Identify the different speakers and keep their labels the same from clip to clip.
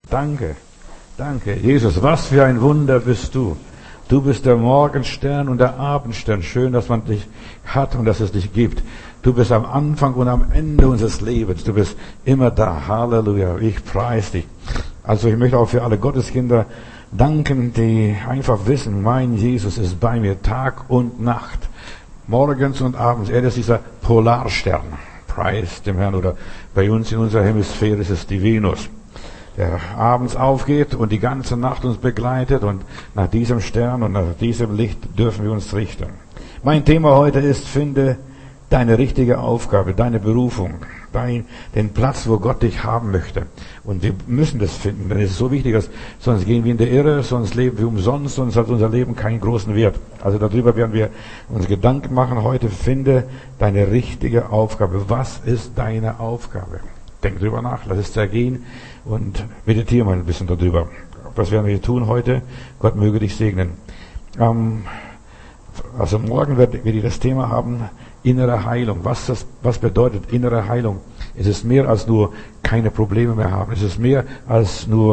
Speaker 1: Danke, danke. Jesus, was für ein Wunder bist du. Du bist der Morgenstern und der Abendstern. Schön, dass man dich hat und dass es dich gibt. Du bist am Anfang und am Ende unseres Lebens. Du bist immer da. Halleluja. Ich preise dich. Also ich möchte auch für alle Gotteskinder danken, die einfach wissen, mein Jesus ist bei mir Tag und Nacht. Morgens und abends. Er ist dieser Polarstern. Preis dem Herrn. Oder bei uns in unserer Hemisphäre ist es die Venus, der abends aufgeht und die ganze Nacht uns begleitet, und nach diesem Stern und nach diesem Licht dürfen wir uns richten. Mein Thema heute ist: Finde deine richtige Aufgabe, deine Berufung, den Platz, wo Gott dich haben möchte. Und wir müssen das finden, denn es ist so wichtig, dass sonst gehen wir in der Irre, sonst leben wir umsonst, sonst hat unser Leben keinen großen Wert. Also darüber werden wir uns Gedanken machen heute. Finde deine richtige Aufgabe. Was ist deine Aufgabe? Denk drüber nach, lass es zergehen und meditiere mal ein bisschen darüber. Was werden wir tun heute? Gott möge dich segnen. Also morgen werde ich das Thema haben: innere Heilung. Was bedeutet innere Heilung? Es ist mehr als nur keine Probleme mehr haben. Es ist mehr als nur,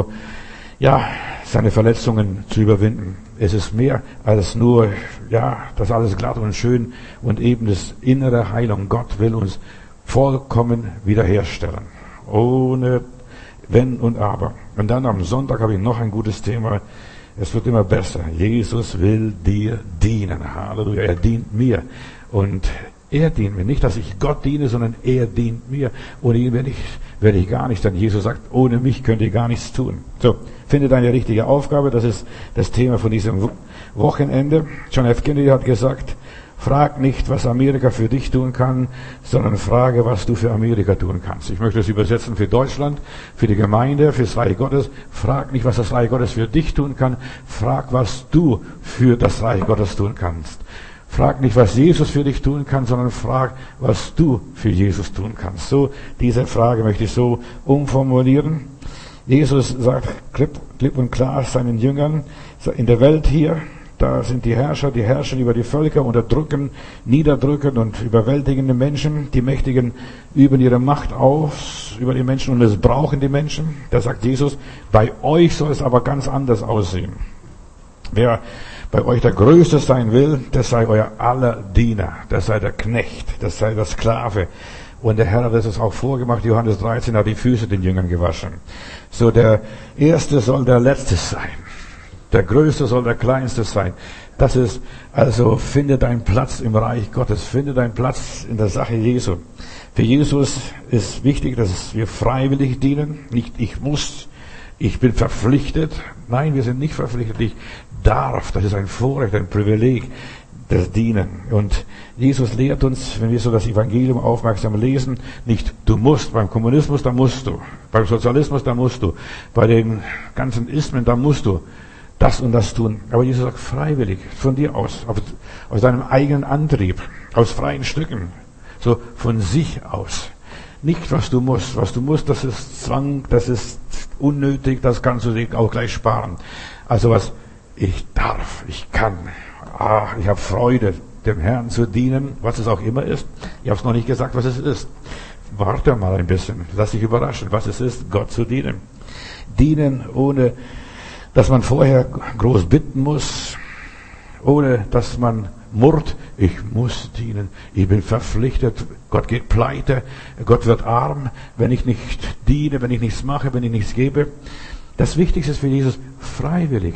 Speaker 1: seine Verletzungen zu überwinden. Es ist mehr als nur, das alles glatt und schön und eben das innere Heilung. Gott will uns vollkommen wiederherstellen. Ohne Wenn und Aber. Und dann am Sonntag habe ich noch ein gutes Thema. Es wird immer besser. Jesus will dir dienen. Halleluja. Er dient mir. Und er dient mir. Nicht, dass ich Gott diene, sondern er dient mir. Ohne ihn werde ich gar nichts. Denn Jesus sagt, ohne mich könnt ihr gar nichts tun. So, finde deine richtige Aufgabe. Das ist das Thema von diesem Wochenende. John F. Kennedy hat gesagt: Frag nicht, was Amerika für dich tun kann, sondern frage, was du für Amerika tun kannst. Ich möchte das übersetzen für Deutschland, für die Gemeinde, für das Reich Gottes. Frag nicht, was das Reich Gottes für dich tun kann. Frag, was du für das Reich Gottes tun kannst. Frag nicht, was Jesus für dich tun kann, sondern frag, was du für Jesus tun kannst. So, diese Frage möchte ich so umformulieren. Jesus sagt klipp und klar seinen Jüngern: In der Welt hier, da sind die Herrscher, die herrschen über die Völker, unterdrücken, niederdrücken und überwältigen die Menschen. Die Mächtigen üben ihre Macht aus über die Menschen und missbrauchen die Menschen. Da sagt Jesus: Bei euch soll es aber ganz anders aussehen. Wer bei euch der Größte sein will, das sei euer aller Diener, das sei der Knecht, das sei der Sklave. Und der Herr hat es auch vorgemacht. Johannes 13 hat die Füße den Jüngern gewaschen. So, der Erste soll der Letzte sein. Der Größte soll der Kleinste sein. Das ist, also finde deinen Platz im Reich Gottes. Finde deinen Platz in der Sache Jesu. Für Jesus ist wichtig, dass wir freiwillig dienen. Nicht ich muss, ich bin verpflichtet. Nein, wir sind nicht verpflichtet. Ich darf. Das ist ein Vorrecht, ein Privileg, das Dienen. Und Jesus lehrt uns, wenn wir so das Evangelium aufmerksam lesen, nicht du musst. Beim Kommunismus, da musst du. Beim Sozialismus, da musst du. Bei den ganzen Ismen, da musst du das und das tun. Aber Jesus sagt freiwillig, von dir aus deinem eigenen Antrieb, aus freien Stücken, so von sich aus. Nicht, was du musst. Was du musst, das ist Zwang, das ist unnötig, das kannst du dir auch gleich sparen. Also was ich darf, ich kann, ich habe Freude, dem Herrn zu dienen, was es auch immer ist. Ich habe es noch nicht gesagt, was es ist. Warte mal ein bisschen, lass dich überraschen, was es ist, Gott zu dienen. Dienen ohne dass man vorher groß bitten muss, ohne dass man murrt, ich muss dienen, ich bin verpflichtet, Gott geht pleite, Gott wird arm, wenn ich nicht diene, wenn ich nichts mache, wenn ich nichts gebe. Das Wichtigste ist für Jesus freiwillig.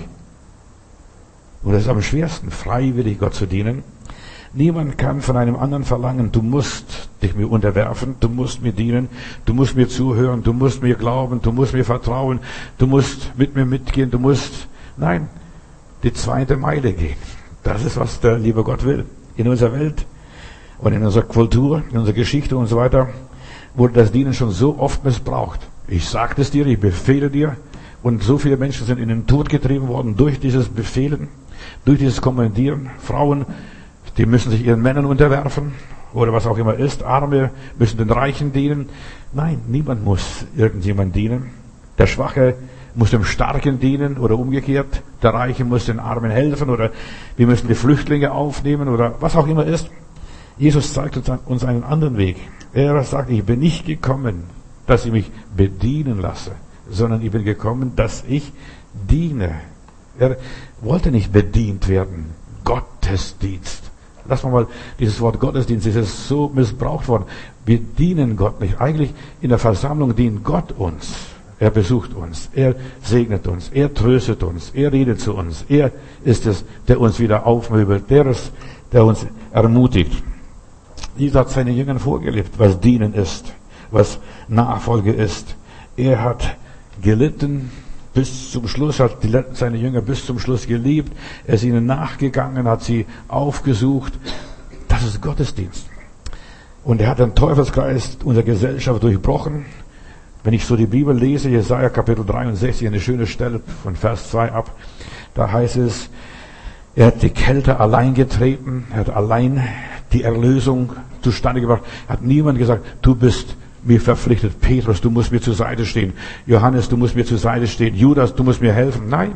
Speaker 1: Und das ist am schwersten, freiwillig Gott zu dienen. Niemand kann von einem anderen verlangen, du musst dich mir unterwerfen, du musst mir dienen, du musst mir zuhören, du musst mir glauben, du musst mir vertrauen, du musst mit mir mitgehen, nein, die zweite Meile gehen. Das ist, was der liebe Gott will. In unserer Welt und in unserer Kultur, in unserer Geschichte und so weiter wurde das Dienen schon so oft missbraucht. Ich sagte es dir, ich befehle dir, und so viele Menschen sind in den Tod getrieben worden durch dieses Befehlen, durch dieses Kommandieren. Frauen, die müssen sich ihren Männern unterwerfen oder was auch immer ist. Arme müssen den Reichen dienen. Nein, niemand muss irgendjemand dienen. Der Schwache muss dem Starken dienen oder umgekehrt. Der Reiche muss den Armen helfen oder wir müssen die Flüchtlinge aufnehmen oder was auch immer ist. Jesus zeigt uns einen anderen Weg. Er sagt, ich bin nicht gekommen, dass ich mich bedienen lasse. sondern ich bin gekommen, dass ich diene. Er wollte nicht bedient werden. Gottesdienst. Lass mal dieses Wort Gottesdienst, das ist so missbraucht worden. Wir dienen Gott nicht. Eigentlich in der Versammlung dient Gott uns. Er besucht uns, er segnet uns, er tröstet uns, er redet zu uns. Er ist es, der uns wieder aufmöbelt, der uns ermutigt. Jesus hat seinen Jüngern vorgelebt, was Dienen ist, was Nachfolge ist. Er hat gelitten bis zum Schluss, hat seine Jünger bis zum Schluss geliebt. Er ist ihnen nachgegangen, hat sie aufgesucht. Das ist Gottesdienst. Und er hat den Teufelskreis unserer Gesellschaft durchbrochen. Wenn ich so die Bibel lese, Jesaja Kapitel 63, eine schöne Stelle von Vers 2 ab, da heißt es, er hat die Kälte allein getreten, er hat allein die Erlösung zustande gebracht, hat niemand gesagt, du bist mir verpflichtet, Petrus, du musst mir zur Seite stehen, Johannes, du musst mir zur Seite stehen, Judas, du musst mir helfen. Nein,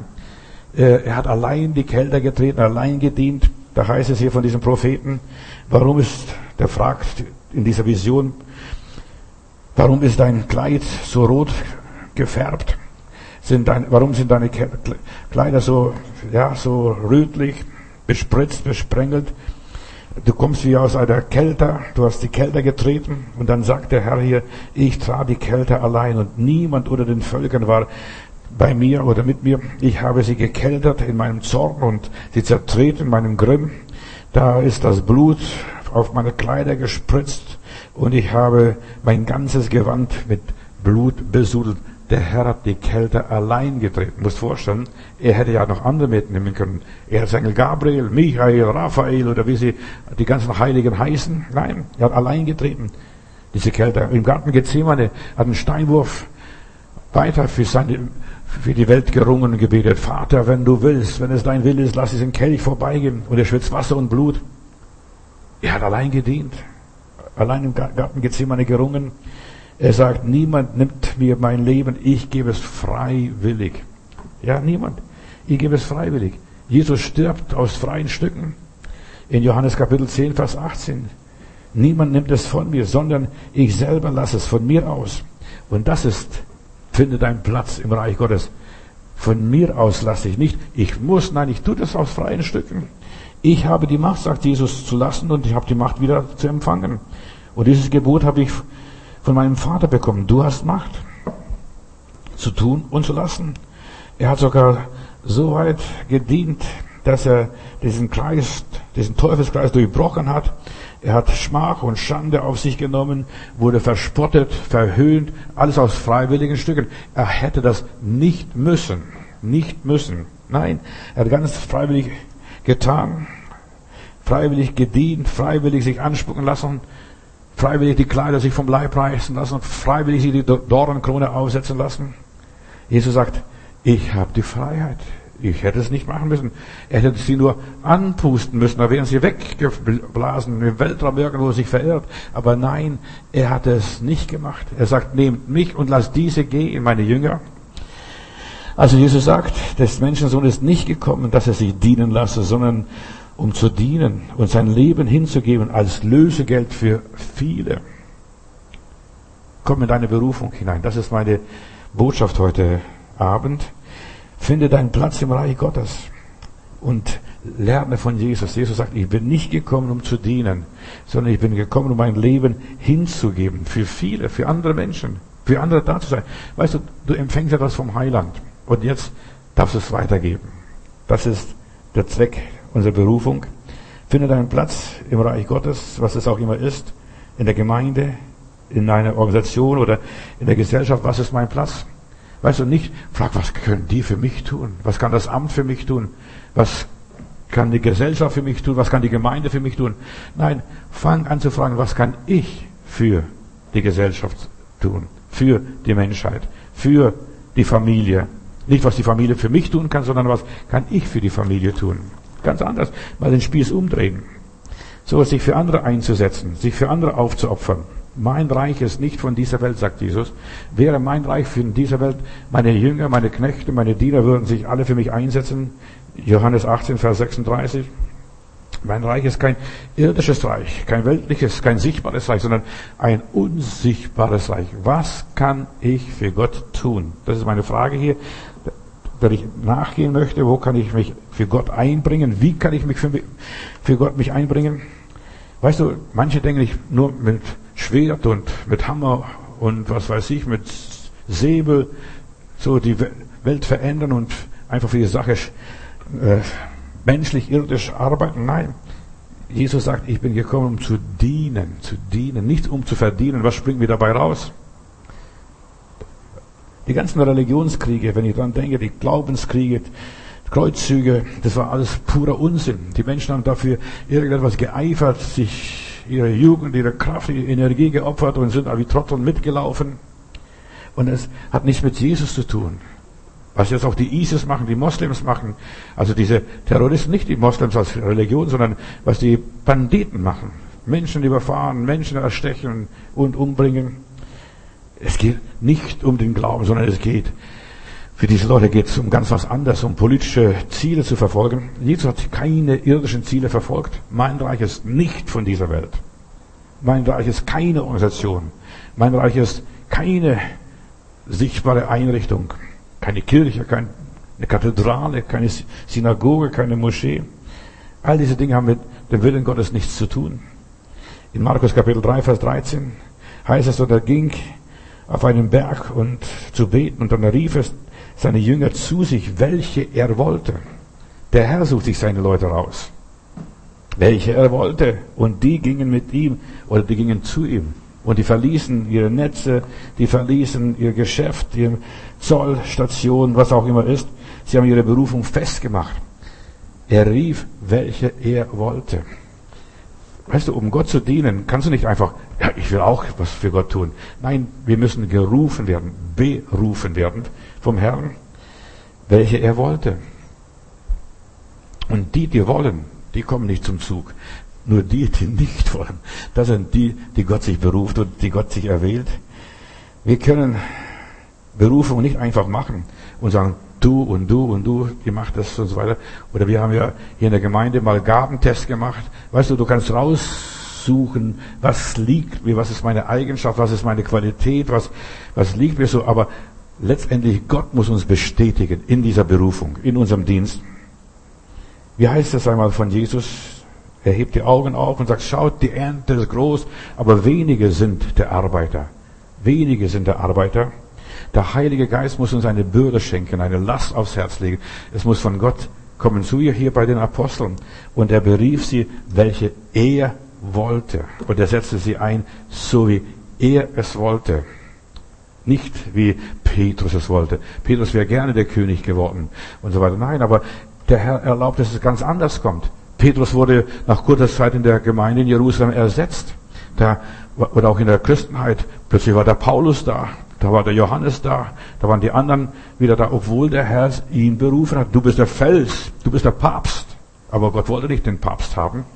Speaker 1: er hat allein die Kälte getreten, allein gedient. Da heißt es hier von diesem Propheten, warum ist, der fragt in dieser Vision, warum ist dein Kleid so rot gefärbt? Warum sind deine Kleider so rötlich, bespritzt, besprengelt? Du kommst wie aus einer Kälte, du hast die Kälte getreten. Und dann sagt der Herr hier, ich trage die Kälte allein und niemand unter den Völkern war bei mir oder mit mir. Ich habe sie gekeltert in meinem Zorn und sie zertreten in meinem Grimm. Da ist das Blut auf meine Kleider gespritzt und ich habe mein ganzes Gewand mit Blut besudelt. Der Herr hat die Kälte allein getreten. Du musst vorstellen, er hätte ja noch andere mitnehmen können. Erzengel Gabriel, Michael, Raphael oder wie sie die ganzen Heiligen heißen. Nein, er hat allein getreten. Diese Kälte. Im Garten Gethsemane hat einen Steinwurf weiter für die Welt gerungen und gebetet. Vater, wenn du willst, wenn es dein Wille ist, lass diesen Kelch vorbeigehen. Und er schwitzt Wasser und Blut. Er hat allein gedient. Allein im Garten Gethsemane gerungen. Er sagt, niemand nimmt mir mein Leben, ich gebe es freiwillig. Ja, niemand. Ich gebe es freiwillig. Jesus stirbt aus freien Stücken. In Johannes Kapitel 10, Vers 18. Niemand nimmt es von mir, sondern ich selber lasse es von mir aus. Und findet einen Platz im Reich Gottes. Von mir aus lasse ich nicht. Ich tue das aus freien Stücken. Ich habe die Macht, sagt Jesus, zu lassen und ich habe die Macht wieder zu empfangen. Und dieses Gebot habe ich von meinem Vater bekommen. Du hast Macht zu tun und zu lassen. Er hat sogar so weit gedient, dass er diesen Teufelskreis durchbrochen hat. Er hat Schmach und Schande auf sich genommen, wurde verspottet, verhöhnt, alles aus freiwilligen Stücken. Er hätte das nicht müssen. Nein, er hat ganz freiwillig getan, freiwillig gedient, freiwillig sich anspucken lassen, freiwillig die Kleider sich vom Leib reißen lassen und freiwillig sich die Dornenkrone aufsetzen lassen. Jesus sagt, ich habe die Freiheit. Ich hätte es nicht machen müssen. Er hätte sie nur anpusten müssen, da wären sie weggeblasen, im Weltraum irgendwo sich verirrt. Aber nein, er hat es nicht gemacht. Er sagt, nehmt mich und lasst diese gehen, meine Jünger. Also Jesus sagt, der Menschensohn ist nicht gekommen, dass er sich dienen lasse, sondern um zu dienen und sein Leben hinzugeben als Lösegeld für viele. Komm in deine Berufung hinein. Das ist meine Botschaft heute Abend. Finde deinen Platz im Reich Gottes und lerne von Jesus. Jesus sagt, ich bin nicht gekommen, um zu dienen, sondern ich bin gekommen, um mein Leben hinzugeben für viele, für andere Menschen, für andere da zu sein. Weißt du, du empfängst etwas vom Heiland und jetzt darfst du es weitergeben. Das ist der Zweck unserer Berufung. Finde deinen Platz im Reich Gottes, was es auch immer ist, in der Gemeinde, in einer Organisation oder in der Gesellschaft. Was ist mein Platz? Weißt du, nicht frag, was können die für mich tun? Was kann das Amt für mich tun? Was kann die Gesellschaft für mich tun? Was kann die Gemeinde für mich tun? Nein, fang an zu fragen, was kann ich für die Gesellschaft tun? Für die Menschheit? Für die Familie? Nicht, was die Familie für mich tun kann, sondern was kann ich für die Familie tun? Ganz anders, mal den Spieß umdrehen. So, sich für andere einzusetzen, sich für andere aufzuopfern. Mein Reich ist nicht von dieser Welt, sagt Jesus. Wäre mein Reich von dieser Welt, meine Jünger, meine Knechte, meine Diener würden sich alle für mich einsetzen. Johannes 18, Vers 36. Mein Reich ist kein irdisches Reich, kein weltliches, kein sichtbares Reich, sondern ein unsichtbares Reich. Was kann ich für Gott tun? Das ist meine Frage hier, der ich nachgehen möchte. Wo kann ich mich für Gott einbringen? Wie kann ich mich für Gott mich einbringen? Weißt du, manche denken nicht nur mit Schwert und mit Hammer und was weiß ich, mit Säbel so die Welt verändern und einfach für die Sache menschlich, irdisch arbeiten. Nein, Jesus sagt, ich bin gekommen, um zu dienen, nicht um zu verdienen. Was springt mir dabei raus? Die ganzen Religionskriege, wenn ich daran denke, die Glaubenskriege, Kreuzzüge, das war alles purer Unsinn. Die Menschen haben dafür irgendetwas geeifert, sich ihre Jugend, ihre Kraft, ihre Energie geopfert und sind wie Trottel mitgelaufen. Und es hat nichts mit Jesus zu tun. Was jetzt auch die ISIS machen, die Moslems machen, also diese Terroristen, nicht die Moslems als Religion, sondern was die Banditen machen. Menschen überfahren, Menschen erstechen und umbringen. Es geht nicht um den Glauben, sondern für diese Leute geht es um ganz was anderes, um politische Ziele zu verfolgen. Jesus hat keine irdischen Ziele verfolgt. Mein Reich ist nicht von dieser Welt. Mein Reich ist keine Organisation. Mein Reich ist keine sichtbare Einrichtung. Keine Kirche, keine Kathedrale, keine Synagoge, keine Moschee. All diese Dinge haben mit dem Willen Gottes nichts zu tun. In Markus Kapitel 3, Vers 13 heißt es, und er ging auf einen Berg und zu beten, und dann rief es seine Jünger zu sich, welche er wollte. Der Herr sucht sich seine Leute raus. Welche er wollte. Und die gingen mit ihm, oder die gingen zu ihm. Und die verließen ihre Netze, die verließen ihr Geschäft, ihre Zollstation, was auch immer ist. Sie haben ihre Berufung festgemacht. Er rief, welche er wollte. Weißt du, um Gott zu dienen, kannst du nicht einfach, ja, ich will auch was für Gott tun. Nein, wir müssen gerufen werden, berufen werden vom Herrn, welche er wollte. Und die wollen, die kommen nicht zum Zug. Nur die nicht wollen, das sind die Gott sich beruft und die Gott sich erwählt. Wir können Berufung nicht einfach machen und sagen, du und du und du, ihr macht das und so weiter. Oder wir haben ja hier in der Gemeinde mal Gabentest gemacht. Weißt du, du kannst raussuchen, was liegt mir, was ist meine Eigenschaft, was ist meine Qualität, was liegt mir so. Aber letztendlich Gott muss uns bestätigen in dieser Berufung, in unserem Dienst. Wie heißt es einmal von Jesus? Er hebt die Augen auf und sagt, schaut, die Ernte ist groß, aber wenige sind der Arbeiter. Wenige sind der Arbeiter. Der Heilige Geist muss uns eine Bürde schenken, eine Last aufs Herz legen. Es muss von Gott kommen zu ihr hier bei den Aposteln. Und er berief sie, welche er wollte. Und er setzte sie ein, so wie er es wollte. Nicht wie Petrus es wollte. Petrus wäre gerne der König geworden und so weiter. Nein, aber der Herr erlaubt, dass es ganz anders kommt. Petrus wurde nach kurzer Zeit in der Gemeinde in Jerusalem ersetzt. Oder auch in der Christenheit. Plötzlich war der Paulus da. Da war der Johannes da. Da waren die anderen wieder da, obwohl der Herr ihn berufen hat. Du bist der Fels. Du bist der Papst. Aber Gott wollte nicht den Papst haben.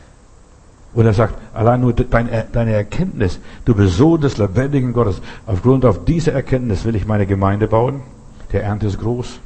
Speaker 1: Und er sagt, allein nur deine Erkenntnis. Du bist Sohn des lebendigen Gottes. Aufgrund auf diese Erkenntnis will ich meine Gemeinde bauen. Der Ernte ist groß.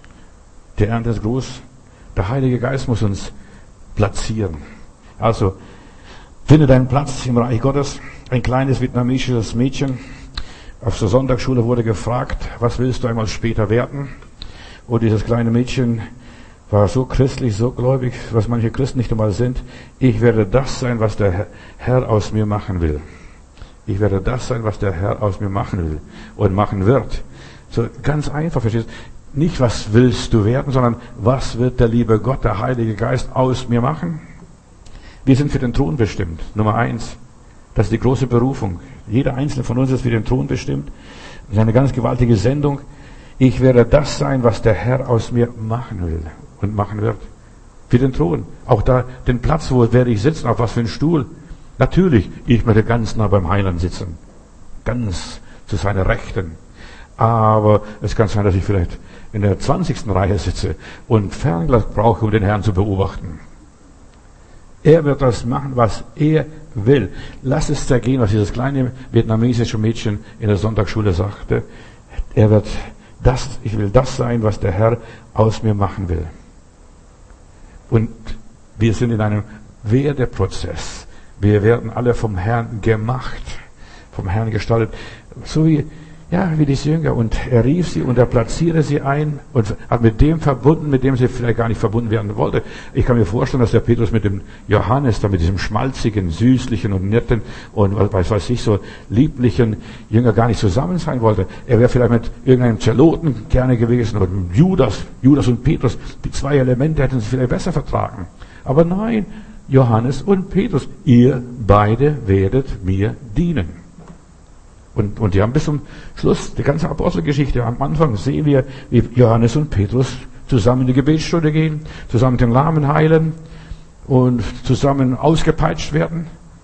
Speaker 1: Der Ernte ist groß. Der Heilige Geist muss uns platzieren. Also, finde deinen Platz im Reich Gottes. Ein kleines vietnamesisches Mädchen auf der Sonntagsschule wurde gefragt, was willst du einmal später werden? Und dieses kleine Mädchen war so christlich, so gläubig, was manche Christen nicht einmal sind. Ich werde das sein, was der Herr aus mir machen will. Ich werde das sein, was der Herr aus mir machen will und machen wird. So ganz einfach, verstehst du? Nicht, was willst du werden, sondern was wird der liebe Gott, der Heilige Geist aus mir machen? Wir sind für den Thron bestimmt. Nummer 1. Das ist die große Berufung. Jeder einzelne von uns ist für den Thron bestimmt. Das ist eine ganz gewaltige Sendung. Ich werde das sein, was der Herr aus mir machen will und machen wird. Für den Thron. Auch da den Platz, wo werde ich sitzen, auf was für einen Stuhl. Natürlich, ich möchte ganz nah beim Heiland sitzen. Ganz zu seiner Rechten. Aber es kann sein, dass ich vielleicht in der 20. Reihe sitze und Fernglas brauche, um den Herrn zu beobachten. Er wird das machen, was er will. Lass es zergehen, was dieses kleine vietnamesische Mädchen in der Sonntagsschule sagte. Ich will das sein, was der Herr aus mir machen will. Und Wir sind in einem Werdeprozess. Wir werden alle vom Herrn gemacht, vom Herrn gestaltet. So wie die Jünger. Und er rief sie und er platzierte sie ein und hat mit dem verbunden, mit dem sie vielleicht gar nicht verbunden werden wollte. Ich kann mir vorstellen, dass der Petrus mit dem Johannes, da mit diesem schmalzigen, süßlichen und netten und was weiß ich, so lieblichen Jünger gar nicht zusammen sein wollte. Er wäre vielleicht mit irgendeinem Zeloten gerne gewesen oder mit Judas und Petrus. Die zwei Elemente hätten sie vielleicht besser vertragen. Aber nein, Johannes und Petrus, ihr beide werdet mir dienen. Und die haben bis zum Schluss, die ganze Apostelgeschichte, am Anfang sehen wir, wie Johannes und Petrus zusammen in die Gebetsstunde gehen, zusammen den Lahmen heilen und zusammen ausgepeitscht werden.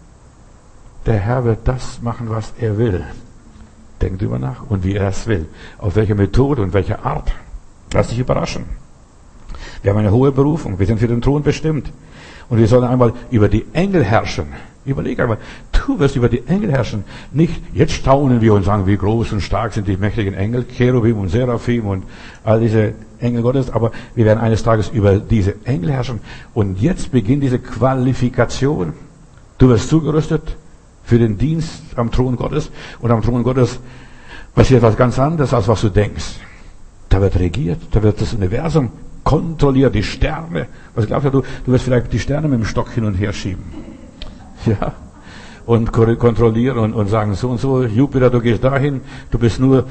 Speaker 1: Der Herr wird das machen, was er will. Denkt drüber nach und wie er es will. Auf welche Methode und welche Art. Lass dich überraschen. Wir haben eine hohe Berufung. Wir sind für den Thron bestimmt. Und wir sollen einmal über die Engel herrschen. Überleg einmal, du wirst über die Engel herrschen. Nicht, jetzt staunen wir und sagen, wie groß und stark sind die mächtigen Engel, Cherubim und Seraphim und all diese Engel Gottes, aber wir werden eines Tages über diese Engel herrschen. Und jetzt beginnt diese Qualifikation. Du wirst zugerüstet für den Dienst am Thron Gottes. Und am Thron Gottes passiert was ganz anderes, als was du denkst. Da wird regiert, da wird das Universum kontrolliert, die Sterne. Was glaubst du, du wirst vielleicht die Sterne mit dem Stock hin und her schieben. Ja, und kontrollieren und sagen, so und so, Jupiter, du gehst dahin, du bist nur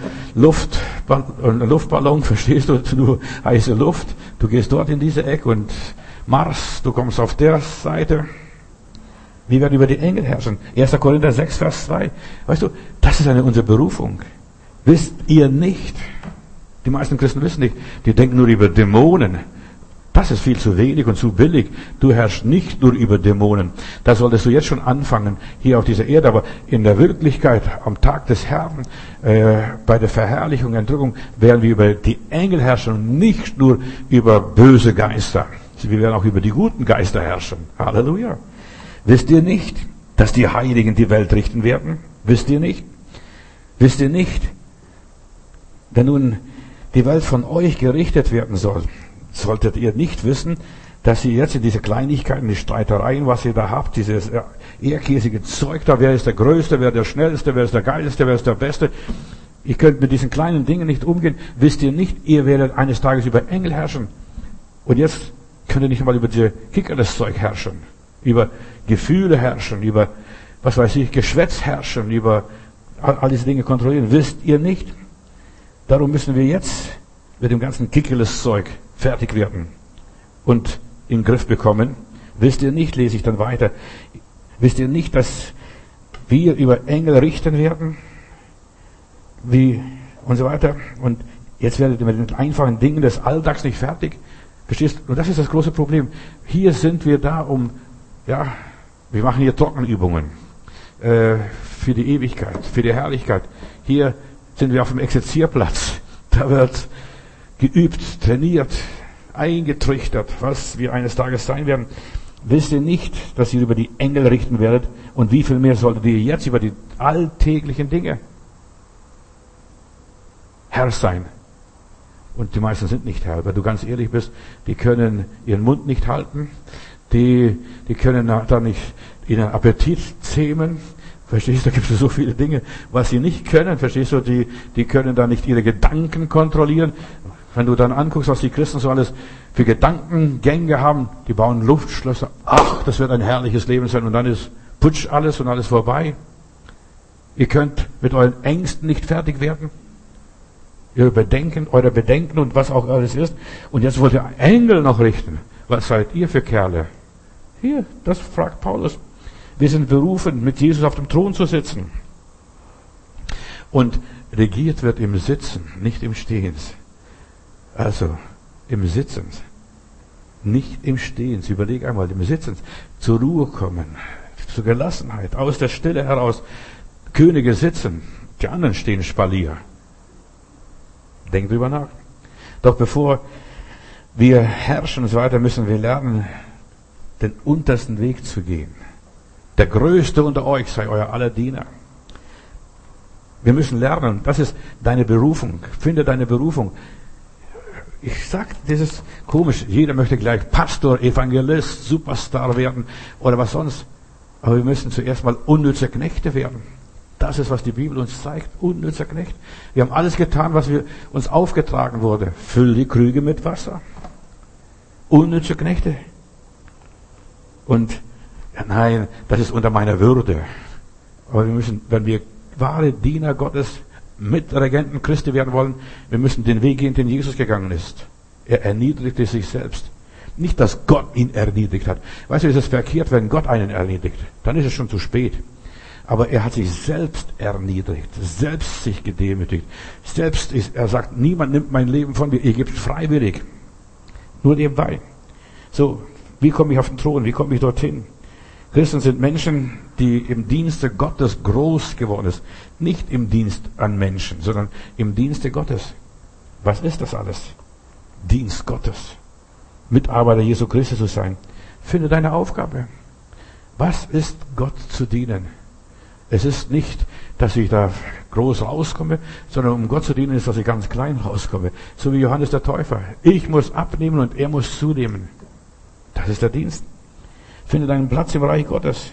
Speaker 1: Luftballon, verstehst du, nur heiße Luft, du gehst dort in diese Ecke und Mars, du kommst auf der Seite. Wir werden über die Engel herrschen. 1. Korinther 6, Vers 2. Weißt du, das ist unsere Berufung. Wisst ihr nicht? Die meisten Christen wissen nicht, die denken nur über Dämonen. Das ist viel zu wenig und zu billig. Du herrschst nicht nur über Dämonen. Da solltest du jetzt schon anfangen, hier auf dieser Erde. Aber in der Wirklichkeit, am Tag des Herrn, bei der Verherrlichung, Entrückung, werden wir über die Engel herrschen und nicht nur über böse Geister. Wir werden auch über die guten Geister herrschen. Halleluja. Wisst ihr nicht, dass die Heiligen die Welt richten werden? Wisst ihr nicht? Wisst ihr nicht? Wenn nun die Welt von euch gerichtet werden soll, solltet ihr nicht wissen, dass ihr jetzt in diese Kleinigkeiten, die Streitereien, was ihr da habt, dieses ehrkäsige Zeug da, wer ist der Größte, wer der Schnellste, wer ist der Geilste, wer ist der Beste. Ihr könnt mit diesen kleinen Dingen nicht umgehen. Wisst ihr nicht, ihr werdet eines Tages über Engel herrschen. Und jetzt könnt ihr nicht mal über diese Kickerles-Zeug herrschen, über Gefühle herrschen, über, was weiß ich, Geschwätz herrschen, über all diese Dinge kontrollieren. Wisst ihr nicht? Darum müssen wir jetzt mit dem ganzen Kickerles-Zeug fertig werden und in den Griff bekommen. Wisst ihr nicht, lese ich dann weiter, wisst ihr nicht, dass wir über Engel richten werden? Wie und so weiter. Und jetzt werdet ihr mit den einfachen Dingen des Alltags nicht fertig. Verstehst du? Und das ist das große Problem. Hier sind wir da, wir machen hier Trockenübungen für die Ewigkeit, für die Herrlichkeit. Hier sind wir auf dem Exerzierplatz. Da wird geübt, trainiert, eingetrichtert, was wir eines Tages sein werden. Wisst ihr nicht, dass ihr über die Engel richten werdet? Und wie viel mehr solltet ihr jetzt über die alltäglichen Dinge Herr sein? Und die meisten sind nicht Herr, weil du ganz ehrlich bist, die können ihren Mund nicht halten, die können da nicht ihren Appetit zähmen. Verstehst du, da gibt es so viele Dinge, was sie nicht können. Verstehst du, die können da nicht ihre Gedanken kontrollieren. Wenn du dann anguckst, was die Christen so alles für Gedankengänge haben, die bauen Luftschlösser. Ach, das wird ein herrliches Leben sein und dann ist putsch alles und alles vorbei. Ihr könnt mit euren Ängsten nicht fertig werden. Eure Bedenken und was auch alles ist. Und jetzt wollt ihr Engel noch richten. Was seid ihr für Kerle? Hier, das fragt Paulus. Wir sind berufen, mit Jesus auf dem Thron zu sitzen. Und regiert wird im Sitzen, nicht im Stehens. Also, im Sitzens. Nicht im Stehens. Überleg einmal, im Sitzens. Zur Ruhe kommen. Zur Gelassenheit. Aus der Stille heraus. Könige sitzen. Die anderen stehen Spalier. Denk drüber nach. Doch bevor wir herrschen und so weiter, müssen wir lernen, den untersten Weg zu gehen. Der Größte unter euch sei euer aller Diener. Wir müssen lernen, das ist deine Berufung. Finde deine Berufung. Ich sag, das ist komisch. Jeder möchte gleich Pastor, Evangelist, Superstar werden oder was sonst. Aber wir müssen zuerst mal unnütze Knechte werden. Das ist, was die Bibel uns zeigt. Unnützer Knecht. Wir haben alles getan, was uns aufgetragen wurde. Füll die Krüge mit Wasser. Unnütze Knechte. Und ja, nein, das ist unter meiner Würde. Aber wir müssen, wenn wir wahre Diener Gottes, Mitregenten Christi werden wollen, wir müssen den Weg gehen, den Jesus gegangen ist. Er erniedrigte sich selbst. Nicht, dass Gott ihn erniedrigt hat. Weißt du, es ist verkehrt, wenn Gott einen erniedrigt. Dann ist es schon zu spät. Aber er hat sich selbst erniedrigt, selbst sich gedemütigt. Er sagt, niemand nimmt mein Leben von mir, ihr gebt freiwillig. Nur nebenbei. So, wie komme ich auf den Thron? Wie komme ich dorthin? Christen sind Menschen, die im Dienste Gottes groß geworden sind. Nicht im Dienst an Menschen, sondern im Dienste Gottes. Was ist das alles? Dienst Gottes. Mitarbeiter Jesu Christi zu sein. Finde deine Aufgabe. Was ist Gott zu dienen? Es ist nicht, dass ich da groß rauskomme, sondern um Gott zu dienen ist, dass ich ganz klein rauskomme. So wie Johannes der Täufer. Ich muss abnehmen und er muss zunehmen. Das ist der Dienst. Finde deinen Platz im Reich Gottes.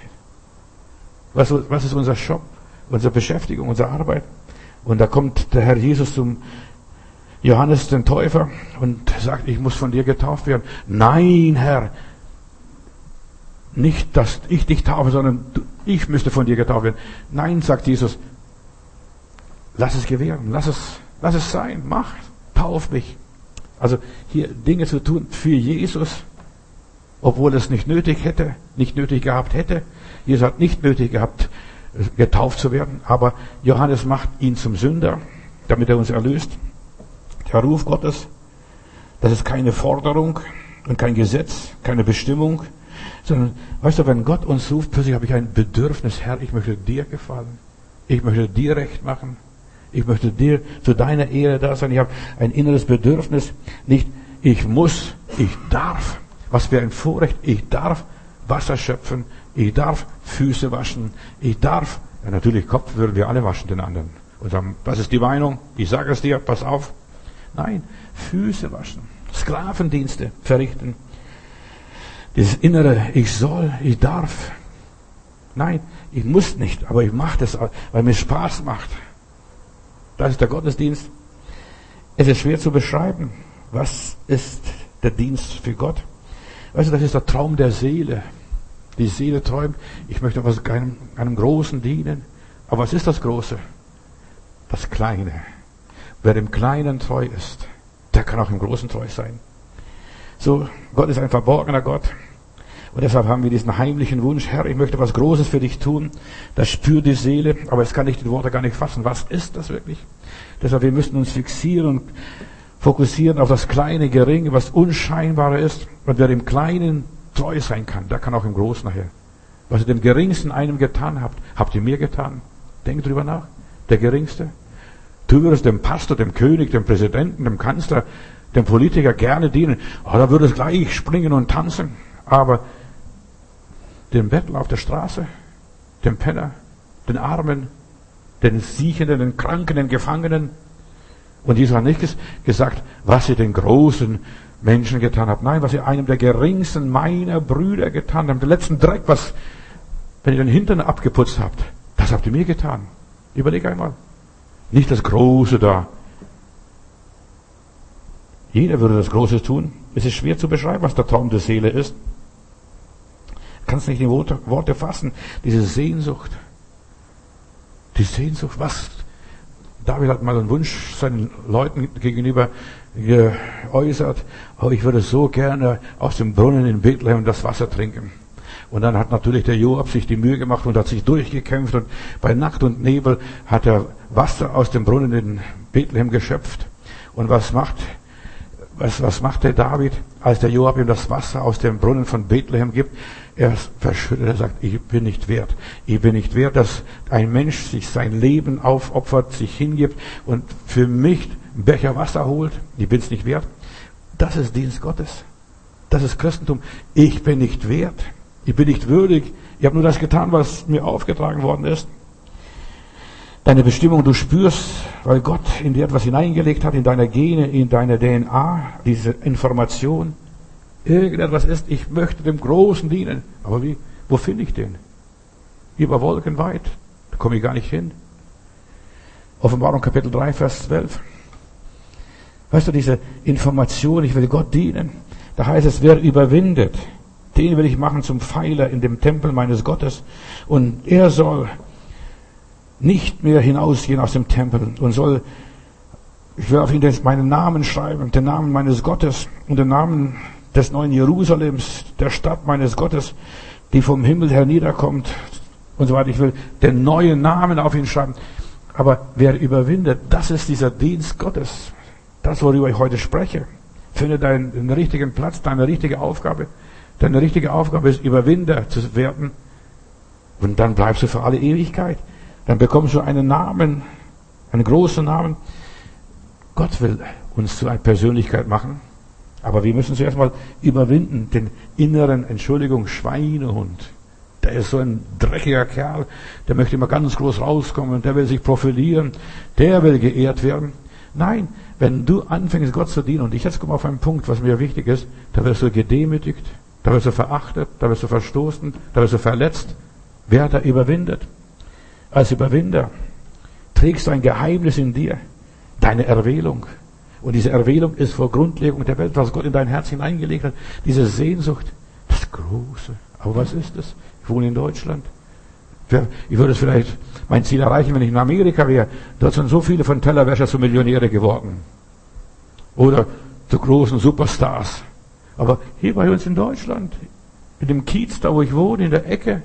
Speaker 1: Was ist unser Job, unsere Beschäftigung, unsere Arbeit? Und da kommt der Herr Jesus zum Johannes den Täufer und sagt, ich muss von dir getauft werden. Nein, Herr, nicht, dass ich dich taufe, sondern ich müsste von dir getauft werden. Nein, sagt Jesus, lass es gewähren, lass es sein, mach, tauf mich. Also hier Dinge zu tun für Jesus, obwohl es nicht nötig gehabt hätte. Jesus hat nicht nötig gehabt, getauft zu werden, aber Johannes macht ihn zum Sünder, damit er uns erlöst. Der Ruf Gottes, das ist keine Forderung und kein Gesetz, keine Bestimmung, sondern, weißt du, wenn Gott uns ruft, plötzlich habe ich ein Bedürfnis, Herr, ich möchte dir gefallen. Ich möchte dir recht machen. Ich möchte dir zu deiner Ehre da sein. Ich habe ein inneres Bedürfnis. Nicht, ich muss, ich darf. Was für ein Vorrecht. Ich darf Wasser schöpfen. Ich darf Füße waschen. Ich darf, ja natürlich Kopf würden wir alle waschen, den anderen. Und sagen, das ist die Meinung. Ich sage es dir, pass auf. Nein, Füße waschen. Sklavendienste verrichten. Dieses innere, ich soll, ich darf. Nein, ich muss nicht, aber ich mache das, weil mir Spaß macht. Das ist der Gottesdienst. Es ist schwer zu beschreiben. Was ist der Dienst für Gott? Weißt du, das ist der Traum der Seele. Die Seele träumt, ich möchte einem Großen dienen. Aber was ist das Große? Das Kleine. Wer im Kleinen treu ist, der kann auch im Großen treu sein. So, Gott ist ein verborgener Gott. Und deshalb haben wir diesen heimlichen Wunsch, Herr, ich möchte was Großes für dich tun. Das spürt die Seele, aber es kann die Worte gar nicht fassen. Was ist das wirklich? Deshalb, wir müssen uns fixieren und fokussieren auf das kleine, geringe, was Unscheinbare ist. Und wer im Kleinen treu sein kann, der kann auch im Großen nachher. Was ihr dem Geringsten einem getan habt, habt ihr mir getan. Denkt drüber nach. Der Geringste. Du würdest dem Pastor, dem König, dem Präsidenten, dem Kanzler, dem Politiker gerne dienen. Oh, da würde es gleich springen und tanzen. Aber dem Bettler auf der Straße, dem Penner, den Armen, den Siechenden, den Kranken, den Gefangenen. Und Jesus hat nicht gesagt, was ihr den großen Menschen getan habt. Nein, was ihr einem der geringsten meiner Brüder getan habt. Den letzten Dreck, wenn ihr den Hintern abgeputzt habt, das habt ihr mir getan. Überleg einmal. Nicht das Große da. Jeder würde das Große tun. Es ist schwer zu beschreiben, was der Traum der Seele ist. Du kannst nicht in Worte fassen. Diese Sehnsucht. Die Sehnsucht, was? David hat mal einen Wunsch seinen Leuten gegenüber geäußert. Oh, ich würde so gerne aus dem Brunnen in Bethlehem das Wasser trinken. Und dann hat natürlich der Joab sich die Mühe gemacht und hat sich durchgekämpft. Und bei Nacht und Nebel hat er Wasser aus dem Brunnen in Bethlehem geschöpft. Und was macht der David, als der Joab ihm das Wasser aus dem Brunnen von Bethlehem gibt? Er verschüttet, er sagt, ich bin nicht wert. Ich bin nicht wert, dass ein Mensch sich sein Leben aufopfert, sich hingibt und für mich einen Becher Wasser holt. Ich bin es nicht wert. Das ist Dienst Gottes. Das ist Christentum. Ich bin nicht wert. Ich bin nicht würdig. Ich habe nur das getan, was mir aufgetragen worden ist. deine Bestimmung, du spürst, weil Gott in dir etwas hineingelegt hat, in deine Gene, in deine DNA, diese Information. Irgendetwas ist, ich möchte dem Großen dienen. Aber wie? Wo finde ich den? Über Wolken weit. Da komme ich gar nicht hin. Offenbarung Kapitel 3, Vers 12. Weißt du, diese Information, ich will Gott dienen. Da heißt es, wer überwindet, den will ich machen zum Pfeiler in dem Tempel meines Gottes. Und er soll nicht mehr hinausgehen aus dem Tempel und soll, ich will auf ihn meinen Namen schreiben, den Namen meines Gottes und den Namen des neuen Jerusalems, der Stadt meines Gottes, die vom Himmel herniederkommt und so weiter. Ich will den neuen Namen auf ihn schreiben. Aber wer überwindet, das ist dieser Dienst Gottes. Das, worüber ich heute spreche. Finde deinen richtigen Platz, deine richtige Aufgabe. Deine richtige Aufgabe ist, Überwinder zu werden. Und dann bleibst du für alle Ewigkeit. Dann bekommst du einen Namen, einen großen Namen. Gott will uns zu einer Persönlichkeit machen. Aber wir müssen zuerst mal überwinden, den inneren, Schweinehund. Der ist so ein dreckiger Kerl, der möchte immer ganz groß rauskommen, der will sich profilieren, der will geehrt werden. Nein, wenn du anfängst, Gott zu dienen, und ich jetzt komme auf einen Punkt, was mir wichtig ist, da wirst du gedemütigt, da wirst du verachtet, da wirst du verstoßen, da wirst du verletzt. Wer da überwindet? Als Überwinder trägst du ein Geheimnis in dir, deine Erwählung. Und diese Erwählung ist vor Grundlegung der Welt, was Gott in dein Herz hineingelegt hat. Diese Sehnsucht, das Große. Aber was ist es? Ich wohne in Deutschland. Ich würde es vielleicht mein Ziel erreichen, wenn ich in Amerika wäre. Dort sind so viele von Tellerwäscher zu Millionäre geworden. Oder zu großen Superstars. Aber hier bei uns in Deutschland, in dem Kiez, da wo ich wohne, in der Ecke,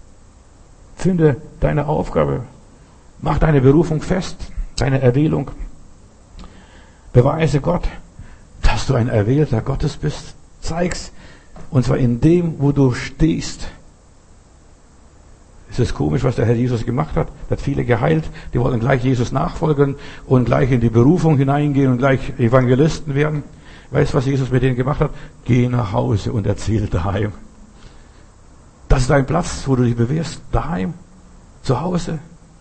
Speaker 1: finde deine Aufgabe. Mach deine Berufung fest, deine Erwählung. Beweise Gott, dass du ein Erwählter Gottes bist. Zeig's. Und zwar in dem, wo du stehst. Es ist komisch, was der Herr Jesus gemacht hat. Er hat viele geheilt. Die wollen gleich Jesus nachfolgen und gleich in die Berufung hineingehen und gleich Evangelisten werden. Weißt du, was Jesus mit denen gemacht hat? Geh nach Hause und erzähl daheim. Das ist dein Platz, wo du dich bewährst. Daheim. Zu Hause.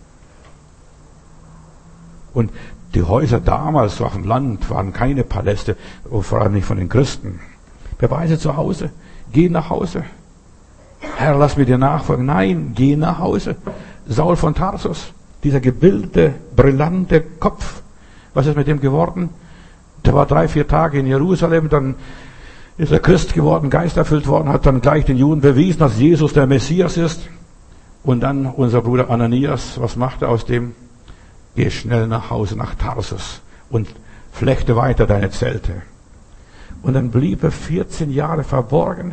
Speaker 1: Und die Häuser damals, so auf dem Land, waren keine Paläste, vor allem nicht von den Christen. Beweise zu Hause. Geh nach Hause. Herr, lass mir dir nachfolgen. Nein, geh nach Hause. Saul von Tarsus, dieser gebildete, brillante Kopf. Was ist mit dem geworden? Der war 3-4 Tage in Jerusalem, dann ist er Christ geworden, geisterfüllt worden, hat dann gleich den Juden bewiesen, dass Jesus der Messias ist. Und dann unser Bruder Ananias, was macht er aus dem? Geh schnell nach Hause, nach Tarsus und flechte weiter deine Zelte. Und dann blieb er 14 Jahre verborgen.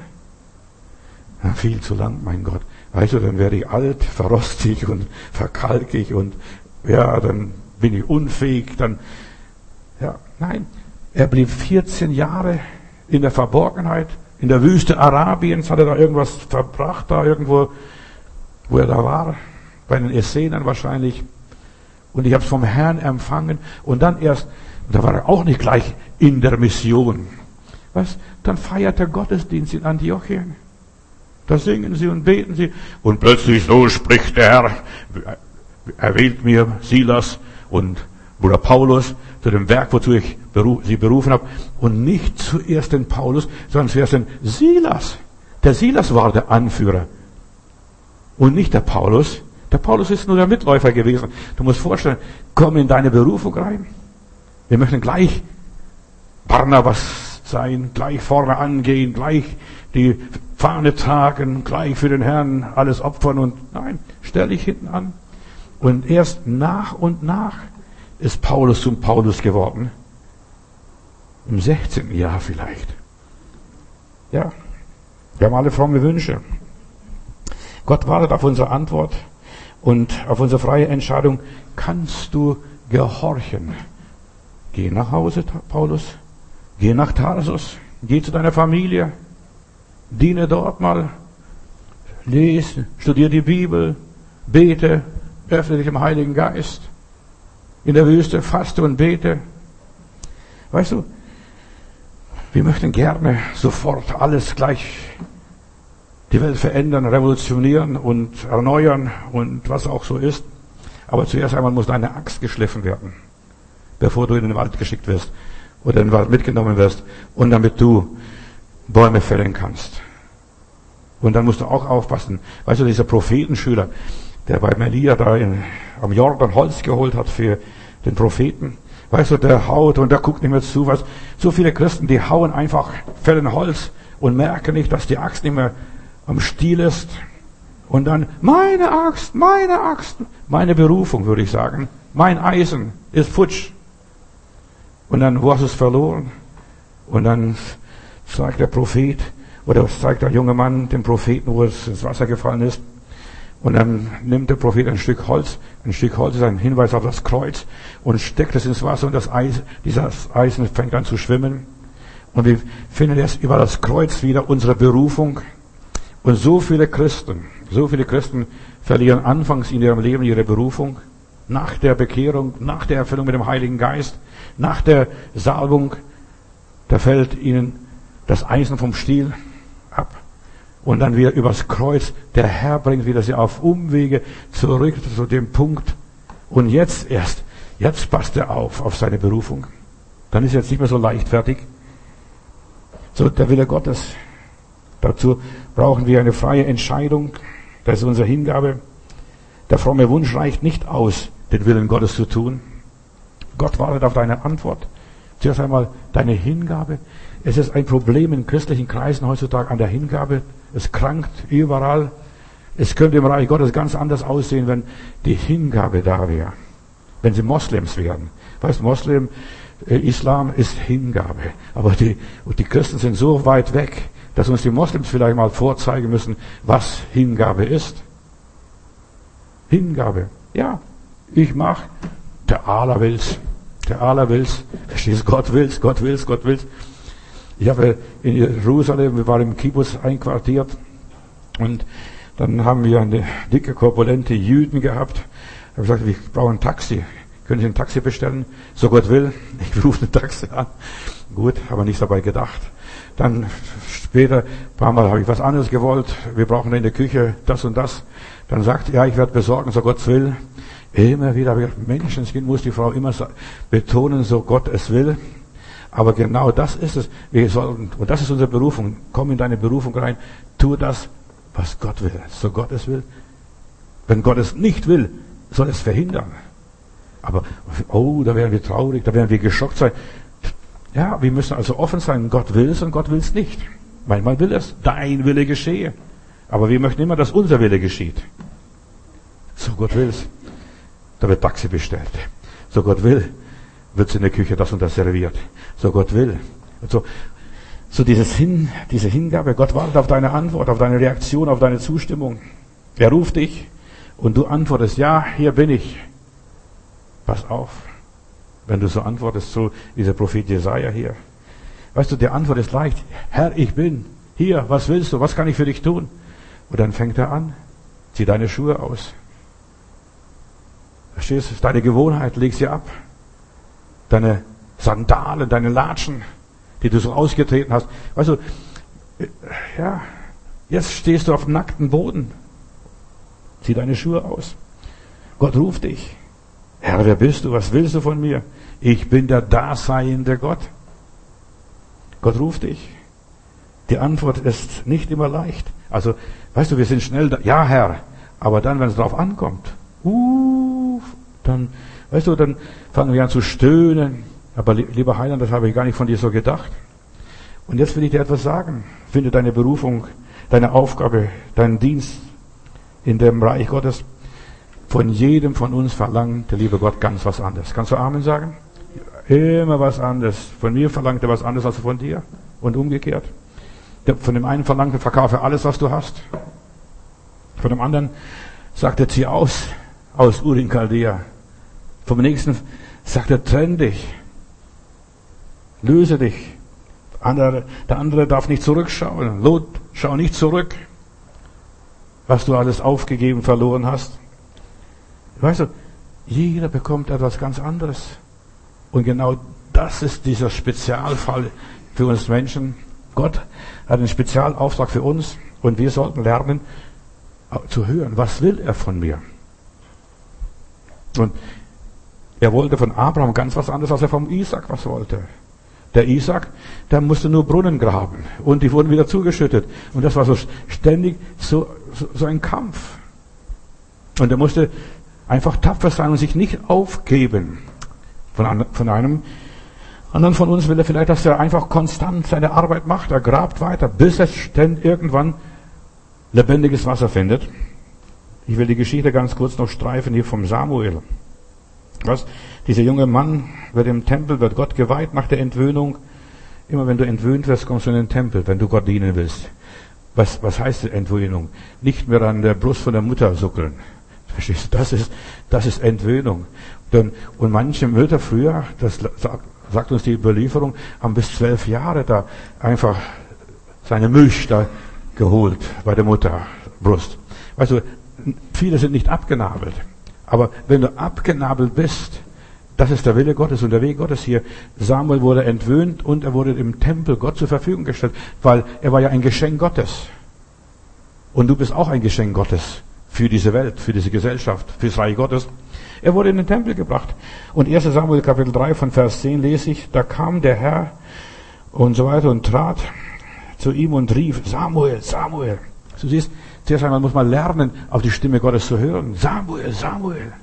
Speaker 1: Ja, viel zu lang, mein Gott. Weißt du, dann werde ich alt, verrostig und verkalkig und ja, dann bin ich unfähig, dann, ja, nein. Er blieb 14 Jahre in der Verborgenheit. In der Wüste Arabiens hat er da irgendwas verbracht, da irgendwo, wo er da war. Bei den Essenern wahrscheinlich. Und ich habe es vom Herrn empfangen. Und dann erst, da war er auch nicht gleich in der Mission. Was? Dann feiert er Gottesdienst in Antiochien. Da singen sie und beten sie. Und plötzlich so spricht der Herr, erwählt mir Silas und Bruder Paulus zu dem Werk, wozu ich sie berufen habe. Und nicht zuerst den Paulus, sondern zuerst den Silas. Der Silas war der Anführer. Und nicht der Paulus. Der Paulus ist nur der Mitläufer gewesen. Du musst vorstellen, komm in deine Berufung rein. Wir möchten gleich Barnabas sein, gleich vorne angehen, gleich die Fahne tragen, gleich für den Herrn alles opfern und nein, stell dich hinten an. Und erst nach und nach ist Paulus zum Paulus geworden. Im 16. Jahr vielleicht. Ja, wir haben alle fromme Wünsche. Gott wartet auf unsere Antwort und auf unsere freie Entscheidung. Kannst du gehorchen? Geh nach Hause, Paulus. Geh nach Tarsus. Geh zu deiner Familie. Diene dort mal. Lies, studier die Bibel. Bete. Öffne dich im Heiligen Geist. In der Wüste faste und bete. Weißt du, wir möchten gerne sofort alles gleich die Welt verändern, revolutionieren und erneuern und was auch so ist. Aber zuerst einmal muss deine Axt geschliffen werden, bevor du in den Wald geschickt wirst oder in den Wald mitgenommen wirst und damit du Bäume fällen kannst. Und dann musst du auch aufpassen. Weißt du, dieser Prophetenschüler, der bei Elia da am Jordan Holz geholt hat für den Propheten, weißt du, der haut und der guckt nicht mehr zu. Was, so viele Christen, die hauen einfach, fällen Holz und merken nicht, dass die Axt nicht mehr am Stiel ist. Und dann, meine Axt, meine Berufung, würde ich sagen. Mein Eisen ist futsch. Und dann, wo hast du es verloren? Und dann sagt der Prophet, oder sagt der junge Mann dem Propheten, wo es ins Wasser gefallen ist. Und dann nimmt der Prophet ein Stück Holz ist ein Hinweis auf das Kreuz, und steckt es ins Wasser, und dieses Eisen fängt an zu schwimmen. Und wir finden jetzt über das Kreuz wieder unsere Berufung. Und so viele Christen verlieren anfangs in ihrem Leben ihre Berufung. Nach der Bekehrung, nach der Erfüllung mit dem Heiligen Geist, nach der Salbung, da fällt ihnen das Eisen vom Stiel ab. Und dann wieder übers Kreuz. Der Herr bringt wieder sie auf Umwege zurück zu dem Punkt. Und jetzt passt er auf seine Berufung. Dann ist er jetzt nicht mehr so leichtfertig. So, der Wille Gottes. Dazu brauchen wir eine freie Entscheidung. Das ist unsere Hingabe. Der fromme Wunsch reicht nicht aus, den Willen Gottes zu tun. Gott wartet auf deine Antwort. Zuerst einmal deine Hingabe. Es ist ein Problem in christlichen Kreisen heutzutage an der Hingabe. Es krankt überall. Es könnte im Reich Gottes ganz anders aussehen, wenn die Hingabe da wäre. Wenn sie Moslems wären. Weißt du, Islam ist Hingabe. Aber die Christen sind so weit weg, dass uns die Moslems vielleicht mal vorzeigen müssen, was Hingabe ist. Hingabe. Ja, ich mach. Der Allah will's. Verstehst du? Gott will's. Ich habe in Jerusalem, wir waren im Kibbutz einquartiert, und dann haben wir eine dicke, korpulente Jüden gehabt. Ich habe gesagt, wir brauchen ein Taxi. Können Sie ein Taxi bestellen? So Gott will. Ich rufe ein Taxi an. Gut, aber nichts dabei gedacht. Dann später, ein paar Mal habe ich was anderes gewollt. Wir brauchen in der Küche das und das. Dann sagt, ja, ich werde besorgen, so Gott will. Immer wieder habe ich gedacht, Menschenskind, muss die Frau immer betonen, so Gott es will. Aber genau das ist es. Und das ist unsere Berufung. Komm in deine Berufung rein. Tu das, was Gott will. So Gott es will. Wenn Gott es nicht will, soll es verhindern. Aber, da werden wir traurig, da werden wir geschockt sein. Ja, wir müssen also offen sein. Gott will es und Gott will es nicht. Manchmal will es, dein Wille geschehe. Aber wir möchten immer, dass unser Wille geschieht. So Gott will es. Da wird Taxi bestellt. So Gott will, wird in der Küche das und das serviert. So Gott will. Und so diese Hingabe. Gott wartet auf deine Antwort, auf deine Reaktion, auf deine Zustimmung. Er ruft dich und du antwortest, ja, hier bin ich. Pass auf, wenn du so antwortest, so wie der Prophet Jesaja hier. Weißt du, die Antwort ist leicht. Herr, ich bin hier. Was willst du? Was kann ich für dich tun? Und dann fängt er an. Zieh deine Schuhe aus. Verstehst du? Deine Gewohnheit, leg sie ab. Deine Sandalen, deine Latschen, die du so ausgetreten hast. Weißt du, ja, jetzt stehst du auf nacktem Boden. Zieh deine Schuhe aus. Gott ruft dich. Herr, wer bist du? Was willst du von mir? Ich bin der daseiende Gott. Gott ruft dich. Die Antwort ist nicht immer leicht. Also, weißt du, wir sind schnell da. Ja, Herr. Aber dann, wenn es drauf ankommt, dann, weißt du, dann fangen wir an zu stöhnen. Aber lieber Heiland, das habe ich gar nicht von dir so gedacht. Und jetzt will ich dir etwas sagen. Finde deine Berufung, deine Aufgabe, deinen Dienst in dem Reich Gottes. Von jedem von uns verlangt der liebe Gott ganz was anderes. Kannst du Amen sagen? Immer was anderes. Von mir verlangt er was anderes als von dir. Und umgekehrt. Von dem einen verlangt er, verkaufe alles, was du hast. Von dem anderen sagt er, zieh aus Ur in Chaldea. Vom nächsten sagt er, trenn dich. Löse dich. Der andere darf nicht zurückschauen. Lot, schau nicht zurück. Was du alles aufgegeben, verloren hast. Weißt du, jeder bekommt etwas ganz anderes. Und genau das ist dieser Spezialfall für uns Menschen. Gott hat einen Spezialauftrag für uns und wir sollten lernen zu hören, was will er von mir? Und er wollte von Abraham ganz was anderes, als er vom Isaak was wollte. Der Isaak, der musste nur Brunnen graben und die wurden wieder zugeschüttet. Und das war so ständig so ein Kampf. Und er musste einfach tapfer sein und sich nicht aufgeben. Von einem anderen von uns will er vielleicht, dass er einfach konstant seine Arbeit macht. Er grabt weiter, bis er irgendwann lebendiges Wasser findet. Ich will die Geschichte ganz kurz noch streifen hier vom Samuel. Dieser junge Mann wird im Tempel, wird Gott geweiht nach der Entwöhnung. Immer wenn du entwöhnt wirst, kommst du in den Tempel, wenn du Gott dienen willst. Was heißt Entwöhnung? Nicht mehr an der Brust von der Mutter suckeln. Verstehst du? Das ist Entwöhnung. Und manche Mütter früher, das sagt uns die Überlieferung, haben bis 12 Jahre da einfach seine Milch da geholt bei der Mutterbrust. Weißt du, viele sind nicht abgenabelt. Aber wenn du abgenabelt bist, das ist der Wille Gottes und der Weg Gottes hier. Samuel wurde entwöhnt und er wurde im Tempel Gott zur Verfügung gestellt, weil er war ja ein Geschenk Gottes. Und du bist auch ein Geschenk Gottes für diese Welt, für diese Gesellschaft, für das Reich Gottes. Er wurde in den Tempel gebracht. Und 1. Samuel Kapitel 3 von Vers 10 lese ich, da kam der Herr und so weiter und trat zu ihm und rief, Samuel, Samuel. Du siehst, zuerst einmal muss man lernen, auf die Stimme Gottes zu hören. Samuel, Samuel.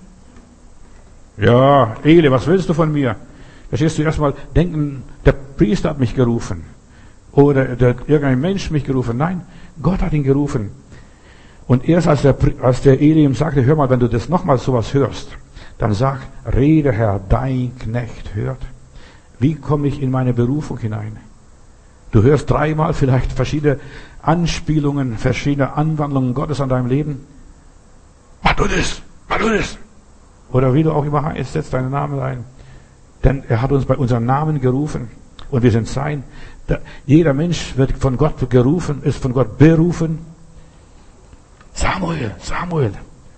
Speaker 1: Ja, Eli, was willst du von mir? Verstehst du, erstmal denken, der Priester hat mich gerufen. Oder irgendein Mensch mich gerufen. Nein, Gott hat ihn gerufen. Und erst als der Eli ihm sagte, hör mal, wenn du das nochmal sowas hörst, dann sag, rede Herr, dein Knecht hört. Wie komme ich in meine Berufung hinein? Du hörst dreimal vielleicht verschiedene Anspielungen, verschiedene Anwandlungen Gottes an deinem Leben. Mach du das, mach du das. Oder wie du auch immer heißt, setz deinen Namen ein. Denn er hat uns bei unserem Namen gerufen und wir sind sein. Jeder Mensch wird von Gott gerufen, ist von Gott berufen. Samuel, Samuel.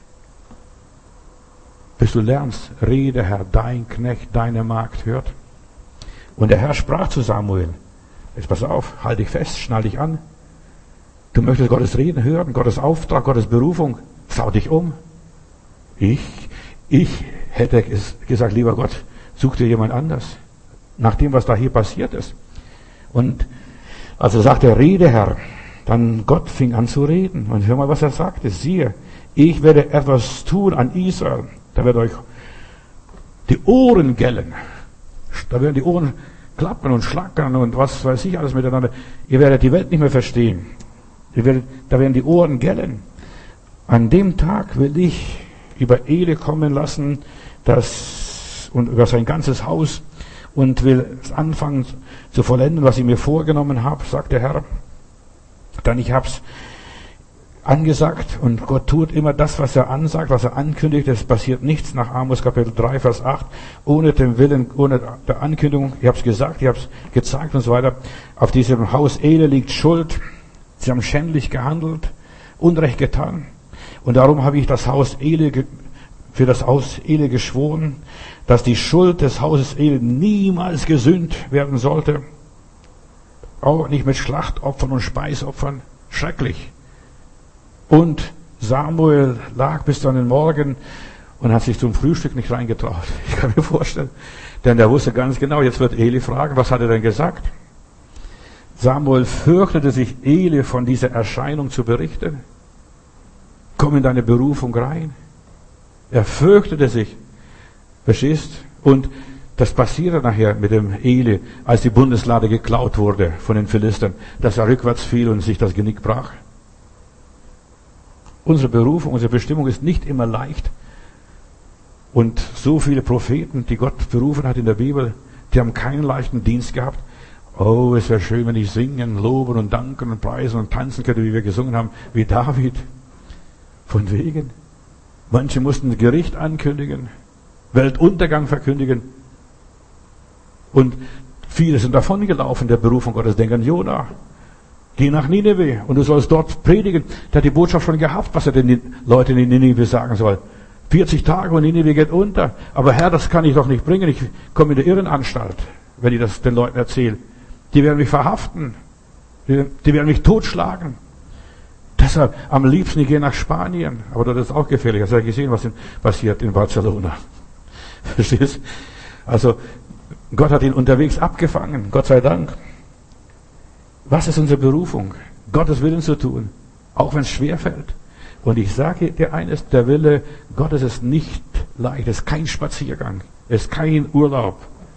Speaker 1: Bis du lernst, rede Herr, dein Knecht, deine Magd hört. Und der Herr sprach zu Samuel. Jetzt pass auf, halt dich fest, schnall dich an. Du möchtest Gottes Reden hören, Gottes Auftrag, Gottes Berufung. Schau dich um. Ich hätte gesagt, lieber Gott, such dir jemand anders. Nach dem, was da hier passiert ist. Und als er sagte, rede Herr, dann Gott fing an zu reden. Und hör mal, was er sagte. Siehe, ich werde etwas tun an Israel. Da wird euch die Ohren gellen. Da werden die Ohren klappen und schlackern und was weiß ich alles miteinander. Ihr werdet die Welt nicht mehr verstehen. Da werden die Ohren gellen. An dem Tag will ich über Eli kommen lassen, und über sein ganzes Haus und will anfangen zu vollenden, was ich mir vorgenommen habe, sagt der Herr. Denn ich habe es angesagt und Gott tut immer das, was er ansagt, was er ankündigt. Es passiert nichts nach Amos Kapitel 3, Vers 8, ohne den Willen, ohne der Ankündigung. Ich habe es gesagt, ich habe es gezeigt und so weiter. Auf diesem Haus Eli liegt Schuld. Sie haben schändlich gehandelt, Unrecht getan. Und darum habe ich für das Haus Eli geschworen, dass die Schuld des Hauses Eli niemals gesühnt werden sollte. Auch nicht mit Schlachtopfern und Speisopfern. Schrecklich. Und Samuel lag bis dann den Morgen und hat sich zum Frühstück nicht reingetraut. Ich kann mir vorstellen. Denn er wusste ganz genau, jetzt wird Eli fragen, was hat er denn gesagt? Samuel fürchtete sich, Eli von dieser Erscheinung zu berichten. Komm in deine Berufung rein. Er fürchtete sich. Verstehst? Und das passierte nachher mit dem Eli, als die Bundeslade geklaut wurde von den Philistern, dass er rückwärts fiel und sich das Genick brach. Unsere Berufung, unsere Bestimmung ist nicht immer leicht. Und so viele Propheten, die Gott berufen hat in der Bibel, die haben keinen leichten Dienst gehabt. Oh, es wäre schön, wenn ich singen, loben und danken und preisen und tanzen könnte, wie wir gesungen haben, wie David. Von wegen. Manche mussten Gericht ankündigen, Weltuntergang verkündigen. Und viele sind davongelaufen, der Berufung Gottes. Denken an Jona. Geh nach Nineveh und du sollst dort predigen. Der hat die Botschaft schon gehabt, was er den Leuten in Nineveh sagen soll. 40 Tage und Nineveh geht unter. Aber Herr, das kann ich doch nicht bringen. Ich komme in der Irrenanstalt, wenn ich das den Leuten erzähle. Die werden mich verhaften. Die werden mich totschlagen. Deshalb am liebsten, ich gehe nach Spanien. Aber dort ist es auch gefährlich. Hast du ja gesehen, was passiert in Barcelona? Verstehst? Also, Gott hat ihn unterwegs abgefangen. Gott sei Dank. Was ist unsere Berufung? Gottes Willen zu tun. Auch wenn es schwer fällt. Und ich sage dir eines, der Wille Gottes ist nicht leicht. Es ist kein Spaziergang. Es ist kein Urlaub.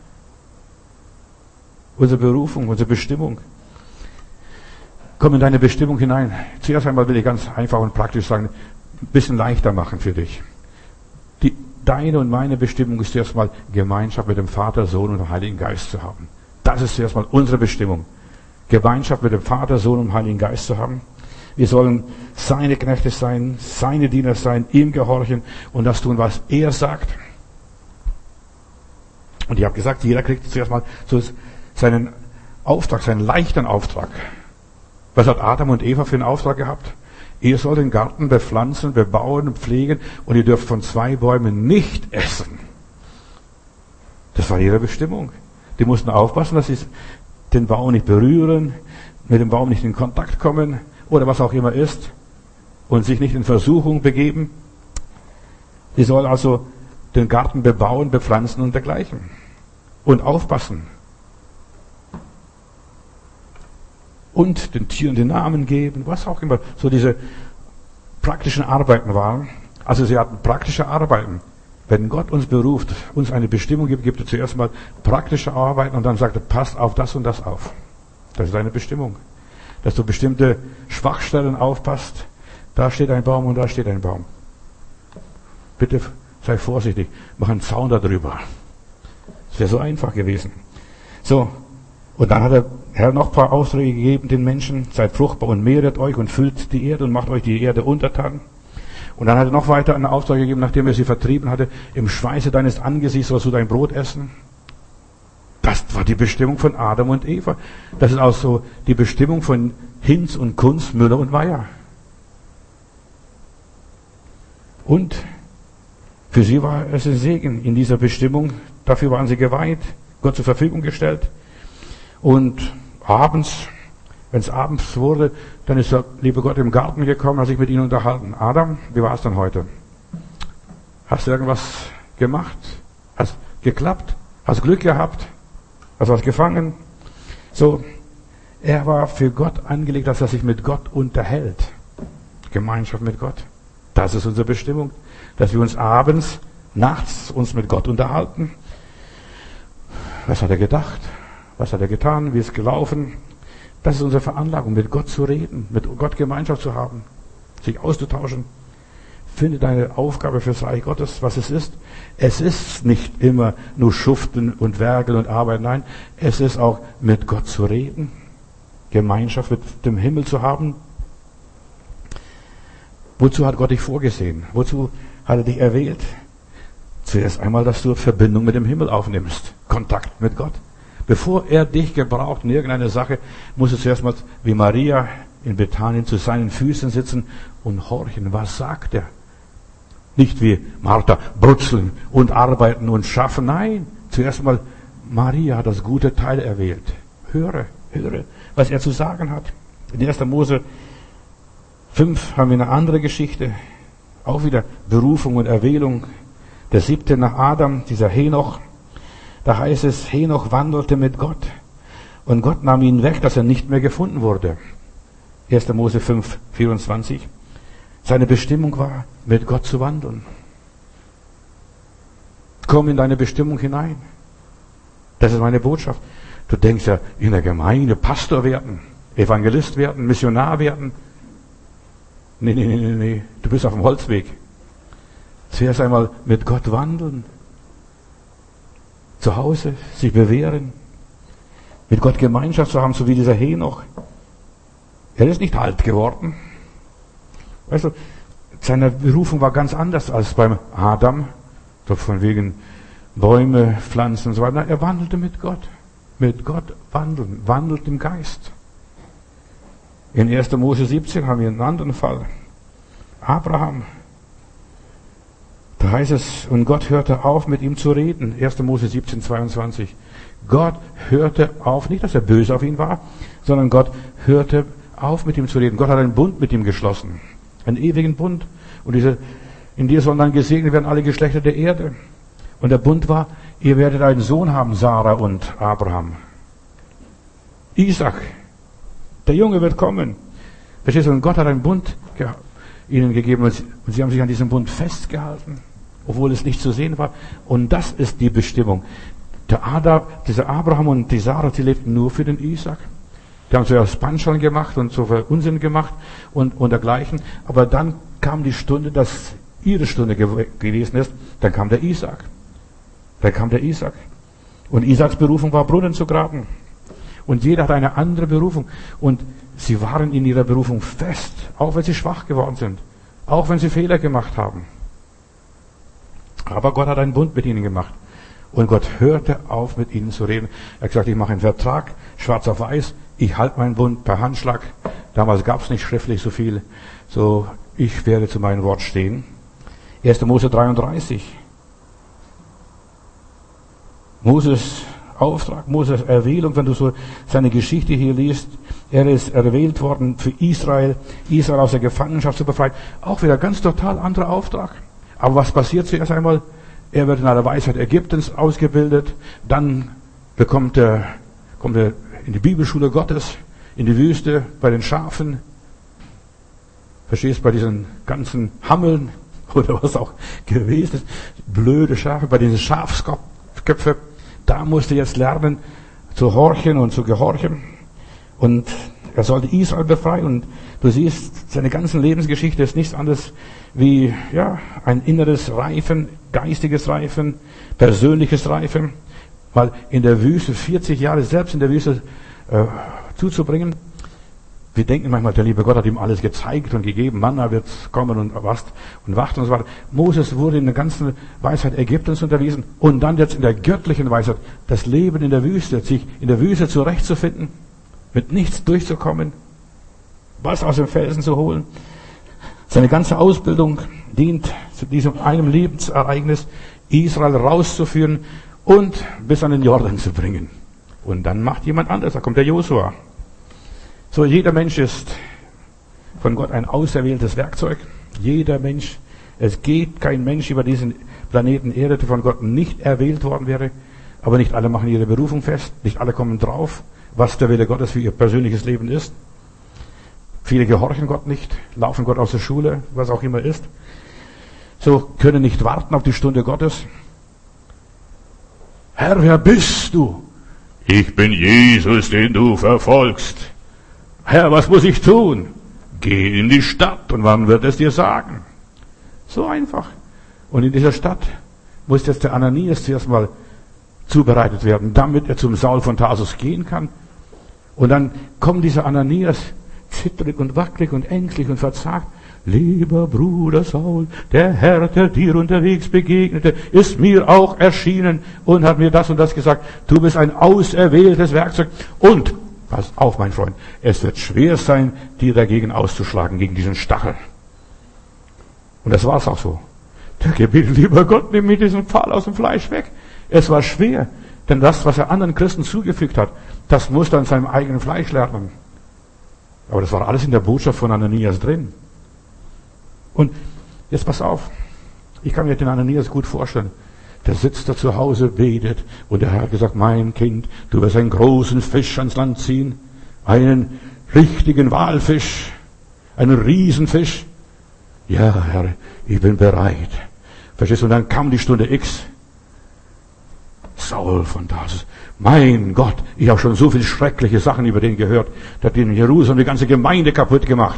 Speaker 1: Unsere Berufung, unsere Bestimmung. Komm in deine Bestimmung hinein. Zuerst einmal will ich ganz einfach und praktisch sagen, ein bisschen leichter machen für dich. Deine und meine Bestimmung ist zuerst mal Gemeinschaft mit dem Vater, Sohn und dem Heiligen Geist zu haben. Das ist zuerst mal unsere Bestimmung. Gemeinschaft mit dem Vater, Sohn und dem Heiligen Geist zu haben. Wir sollen seine Knechte sein, seine Diener sein, ihm gehorchen und das tun, was er sagt. Und ich habe gesagt, jeder kriegt zuerst mal so seinen Auftrag, seinen leichten Auftrag. Was hat Adam und Eva für einen Auftrag gehabt? Ihr sollt den Garten bepflanzen, bebauen und pflegen und ihr dürft von 2 Bäumen nicht essen. Das war ihre Bestimmung. Die mussten aufpassen, dass sie den Baum nicht berühren, mit dem Baum nicht in Kontakt kommen oder was auch immer ist und sich nicht in Versuchung begeben. Die sollen also den Garten bebauen, bepflanzen und dergleichen. Und aufpassen. Und den Tieren den Namen geben, was auch immer. So diese praktischen Arbeiten waren. Also sie hatten praktische Arbeiten. Wenn Gott uns beruft, uns eine Bestimmung gibt, gibt er zuerst mal praktische Arbeiten und dann sagt er, passt auf das und das auf. Das ist eine Bestimmung. Dass du bestimmte Schwachstellen aufpasst. Da steht ein Baum und da steht ein Baum. Bitte sei vorsichtig, mach einen Zaun darüber. Das wäre so einfach gewesen. So, und dann hat der Herr noch ein paar Aufträge gegeben den Menschen. Seid fruchtbar und mehret euch und füllt die Erde und macht euch die Erde untertan. Und dann hat er noch weiter einen Auftrag gegeben, nachdem er sie vertrieben hatte. Im Schweiße deines Angesichts sollst du dein Brot essen. Das war die Bestimmung von Adam und Eva. Das ist auch so die Bestimmung von Hinz und Kunz, Müller und Meyer. Und für sie war es ein Segen in dieser Bestimmung. Dafür waren sie geweiht, Gott zur Verfügung gestellt. Und abends, wenn es abends wurde, dann ist der liebe Gott im Garten gekommen, hat sich mit ihnen unterhalten. Adam, wie war es denn heute? Hast du irgendwas gemacht? Hast geklappt? Hast Glück gehabt? Hast was gefangen? So, er war für Gott angelegt, dass er sich mit Gott unterhält. Gemeinschaft mit Gott. Das ist unsere Bestimmung. Dass wir uns abends, nachts uns mit Gott unterhalten. Was hat er gedacht? Was hat er getan? Wie ist es gelaufen? Das ist unsere Veranlagung, mit Gott zu reden, mit Gott Gemeinschaft zu haben, sich auszutauschen. Finde deine Aufgabe fürs Reich Gottes, was es ist. Es ist nicht immer nur Schuften und Werkeln und Arbeiten. Nein, es ist auch mit Gott zu reden, Gemeinschaft mit dem Himmel zu haben. Wozu hat Gott dich vorgesehen? Wozu hat er dich erwählt? Zuerst einmal, dass du Verbindung mit dem Himmel aufnimmst, Kontakt mit Gott. Bevor er dich gebraucht in irgendeiner Sache, musst du zuerst mal wie Maria in Bethanien zu seinen Füßen sitzen und horchen. Was sagt er? Nicht wie Martha brutzeln und arbeiten und schaffen. Nein, zuerst mal Maria hat das gute Teil erwählt. Höre, was er zu sagen hat. In 1. Mose 5 haben wir eine andere Geschichte. Auch wieder Berufung und Erwählung. Der 7. nach Adam, dieser Henoch. Da heißt es, Henoch wandelte mit Gott. Und Gott nahm ihn weg, dass er nicht mehr gefunden wurde. 1. Mose 5, 24. Seine Bestimmung war, mit Gott zu wandeln. Komm in deine Bestimmung hinein. Das ist meine Botschaft. Du denkst ja, in der Gemeinde Pastor werden, Evangelist werden, Missionar werden. Nee. Du bist auf dem Holzweg. Zuerst einmal mit Gott wandeln. Zu Hause sich bewähren. Mit Gott Gemeinschaft zu haben, so wie dieser Henoch. Er ist nicht alt geworden. Weißt du, seine Berufung war ganz anders als beim Adam. So von wegen Bäume, Pflanzen und so weiter. Er wandelte mit Gott. Mit Gott wandeln. Wandelt im Geist. In 1. Mose 17 haben wir einen anderen Fall. Abraham. Da heißt es, und Gott hörte auf, mit ihm zu reden. 1. Mose 17, 22. Gott hörte auf, nicht, dass er böse auf ihn war, sondern Gott hörte auf mit ihm zu reden. Gott hat einen Bund mit ihm geschlossen. Einen ewigen Bund. Und in dir sollen dann gesegnet werden alle Geschlechter der Erde. Und der Bund war, ihr werdet einen Sohn haben, Sarah und Abraham. Isaac. Der Junge wird kommen. Verstehst du? Und Gott hat einen Bund ihnen gegeben und sie haben sich an diesem Bund festgehalten, obwohl es nicht zu sehen war. Und das ist die Bestimmung. Dieser Abraham und die Sarah, die lebten nur für den Isaac. Die haben zuerst Panscheln gemacht und so viel Unsinn gemacht und dergleichen. Aber dann kam die Stunde, dass ihre Stunde gewesen ist. Dann kam der Isaac. Und Isaaks Berufung war, Brunnen zu graben. Und jeder hat eine andere Berufung. Und sie waren in ihrer Berufung fest, auch wenn sie schwach geworden sind. Auch wenn sie Fehler gemacht haben. Aber Gott hat einen Bund mit ihnen gemacht. Und Gott hörte auf, mit ihnen zu reden. Er hat gesagt, ich mache einen Vertrag, schwarz auf weiß. Ich halte meinen Bund per Handschlag. Damals gab es nicht schriftlich so viel. So, ich werde zu meinem Wort stehen. 1. Mose 33. Moses Auftrag, Moses Erwählung, wenn du so seine Geschichte hier liest. Er ist erwählt worden für Israel aus der Gefangenschaft zu befreien. Auch wieder ganz total anderer Auftrag. Aber was passiert zuerst einmal? Er wird in aller Weisheit Ägyptens ausgebildet. Dann kommt er in die Bibelschule Gottes, in die Wüste, bei den Schafen. Verstehst, bei diesen ganzen Hammeln oder was auch gewesen ist. Blöde Schafe, bei diesen Schafsköpfe. Da musste er jetzt lernen, zu horchen und zu gehorchen. Und er sollte Israel befreien. Und du siehst, seine ganze Lebensgeschichte ist nichts anderes wie, ein inneres Reifen, geistiges Reifen, persönliches Reifen. Mal in der Wüste, 40 Jahre selbst in der Wüste zuzubringen. Wir denken manchmal, der liebe Gott hat ihm alles gezeigt und gegeben. Manna wird kommen und wacht und so weiter. Moses wurde in der ganzen Weisheit Ägyptens unterwiesen und dann jetzt in der göttlichen Weisheit das Leben in der Wüste, sich in der Wüste zurechtzufinden, mit nichts durchzukommen, was aus dem Felsen zu holen. Seine ganze Ausbildung dient zu diesem einem Lebensereignis, Israel rauszuführen und bis an den Jordan zu bringen. Und dann macht jemand anderes, da kommt der Josua. So, jeder Mensch ist von Gott ein auserwähltes Werkzeug. Jeder Mensch. Es geht kein Mensch über diesen Planeten Erde, der von Gott nicht erwählt worden wäre. Aber nicht alle machen ihre Berufung fest. Nicht alle kommen drauf, was der Wille Gottes für ihr persönliches Leben ist. Viele gehorchen Gott nicht, laufen Gott aus der Schule, was auch immer ist. So, können nicht warten auf die Stunde Gottes. Herr, wer bist du? Ich bin Jesus, den du verfolgst. Herr, was muss ich tun? Geh in die Stadt und wann wird es dir sagen? So einfach. Und in dieser Stadt muss jetzt der Ananias zuerst mal zubereitet werden, damit er zum Saul von Tarsus gehen kann. Und dann kommt dieser Ananias zittrig und wackelig und ängstlich und verzagt. Lieber Bruder Saul, der Herr, der dir unterwegs begegnete, ist mir auch erschienen und hat mir das und das gesagt. Du bist ein auserwähltes Werkzeug und pass auf, mein Freund, es wird schwer sein, dir dagegen auszuschlagen, gegen diesen Stachel. Und das war es auch so. Der gebetet, lieber Gott, nimm mir diesen Pfahl aus dem Fleisch weg. Es war schwer, denn das, was er anderen Christen zugefügt hat, das musste er an seinem eigenen Fleisch lernen. Aber das war alles in der Botschaft von Ananias drin. Und jetzt pass auf, ich kann mir den Ananias gut vorstellen. Der sitzt da zu Hause, betet, und der Herr hat gesagt, mein Kind, du wirst einen großen Fisch ans Land ziehen, einen richtigen Walfisch, einen Riesenfisch. Ja, Herr, ich bin bereit. Verstehst du? Und dann kam die Stunde X. Saul von Tarsus. Mein Gott, ich habe schon so viele schreckliche Sachen über den gehört. Der hat in Jerusalem die ganze Gemeinde kaputt gemacht.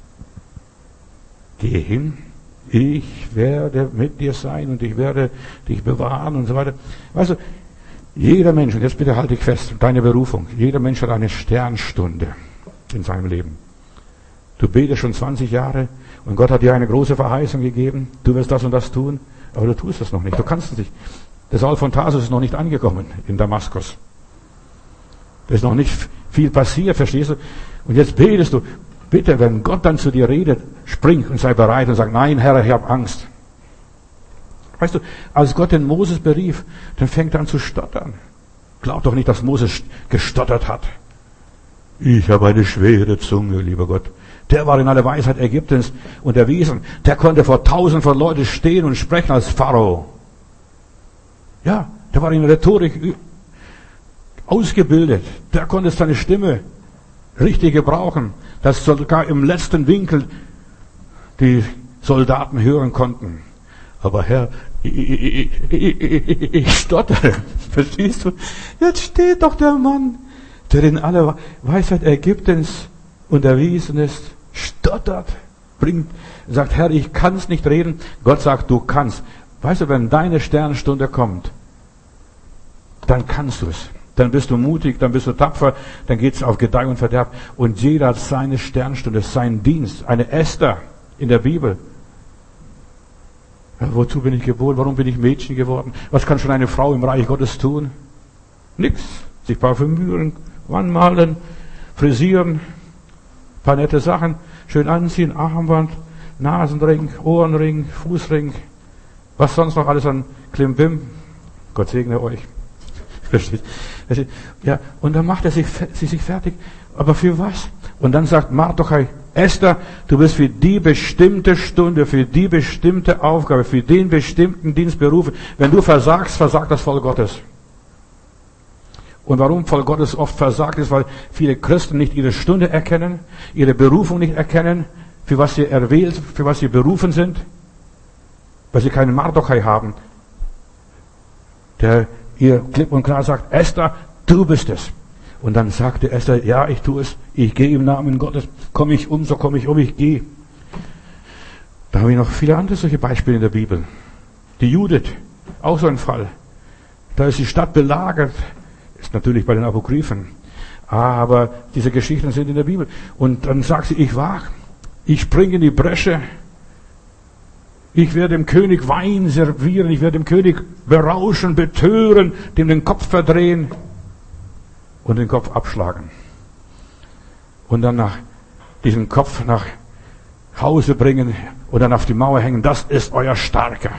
Speaker 1: Geh hin. Ich werde mit dir sein und ich werde dich bewahren und so weiter. Weißt du, jeder Mensch, und jetzt bitte halte ich fest, deine Berufung, jeder Mensch hat eine Sternstunde in seinem Leben. Du betest schon 20 Jahre und Gott hat dir eine große Verheißung gegeben, du wirst das und das tun, aber du tust das noch nicht, du kannst es nicht. Der Saul von Tarsus ist noch nicht angekommen in Damaskus. Da ist noch nicht viel passiert, verstehst du? Und jetzt betest du, bitte, wenn Gott dann zu dir redet, spring und sei bereit und sag, nein, Herr, ich habe Angst. Weißt du, als Gott den Moses berief, dann fängt er an zu stottern. Glaub doch nicht, dass Moses gestottert hat. Ich habe eine schwere Zunge, lieber Gott. Der war in aller Weisheit Ägyptens unterwiesen. Der konnte vor 1000 von Leuten stehen und sprechen als Pharao. Ja, der war in Rhetorik ausgebildet. Der konnte seine Stimme richtig gebrauchen, dass sogar im letzten Winkel die Soldaten hören konnten. Aber Herr, ich stottere. Verstehst du? Jetzt steht doch der Mann, der in aller Weisheit Ägyptens unterwiesen ist, stottert, sagt, Herr, ich kann es nicht reden. Gott sagt, du kannst. Weißt du, wenn deine Sternstunde kommt, dann kannst du es. Dann bist du mutig, dann bist du tapfer, dann geht's auf Gedeih und Verderb. Und jeder hat seine Sternstunde, seinen Dienst. Eine Esther in der Bibel. Ja, wozu bin ich geboren? Warum bin ich Mädchen geworden? Was kann schon eine Frau im Reich Gottes tun? Nix. Sich parfümieren, anmalen, frisieren, paar nette Sachen, schön anziehen, Armband, Nasenring, Ohrenring, Fußring, was sonst noch alles an Klimbim. Gott segne euch. Versteht? Ja, und dann macht er sich fertig. Aber für was? Und dann sagt Mardochai, Esther, du bist für die bestimmte Stunde, für die bestimmte Aufgabe, für den bestimmten Dienst berufen. Wenn du versagst, versagt das Volk Gottes. Und warum Volk Gottes oft versagt ist, weil viele Christen nicht ihre Stunde erkennen, ihre Berufung nicht erkennen, für was sie erwählt, für was sie berufen sind, weil sie keinen Mardochai haben, der ihr klipp und klar sagt, Esther, du bist es. Und dann sagte Esther, ja, ich tue es, ich gehe im Namen Gottes, komme ich um, so komme ich um, ich gehe. Da habe ich noch viele andere solche Beispiele in der Bibel. Die Judith, auch so ein Fall. Da ist die Stadt belagert, ist natürlich bei den Apokryphen, aber diese Geschichten sind in der Bibel. Und dann sagt sie, ich wage, ich springe in die Bresche, ich werde dem König Wein servieren, ich werde dem König berauschen, betören, dem den Kopf verdrehen und den Kopf abschlagen. Und dann nach diesem Kopf nach Hause bringen und dann auf die Mauer hängen, das ist euer Starker.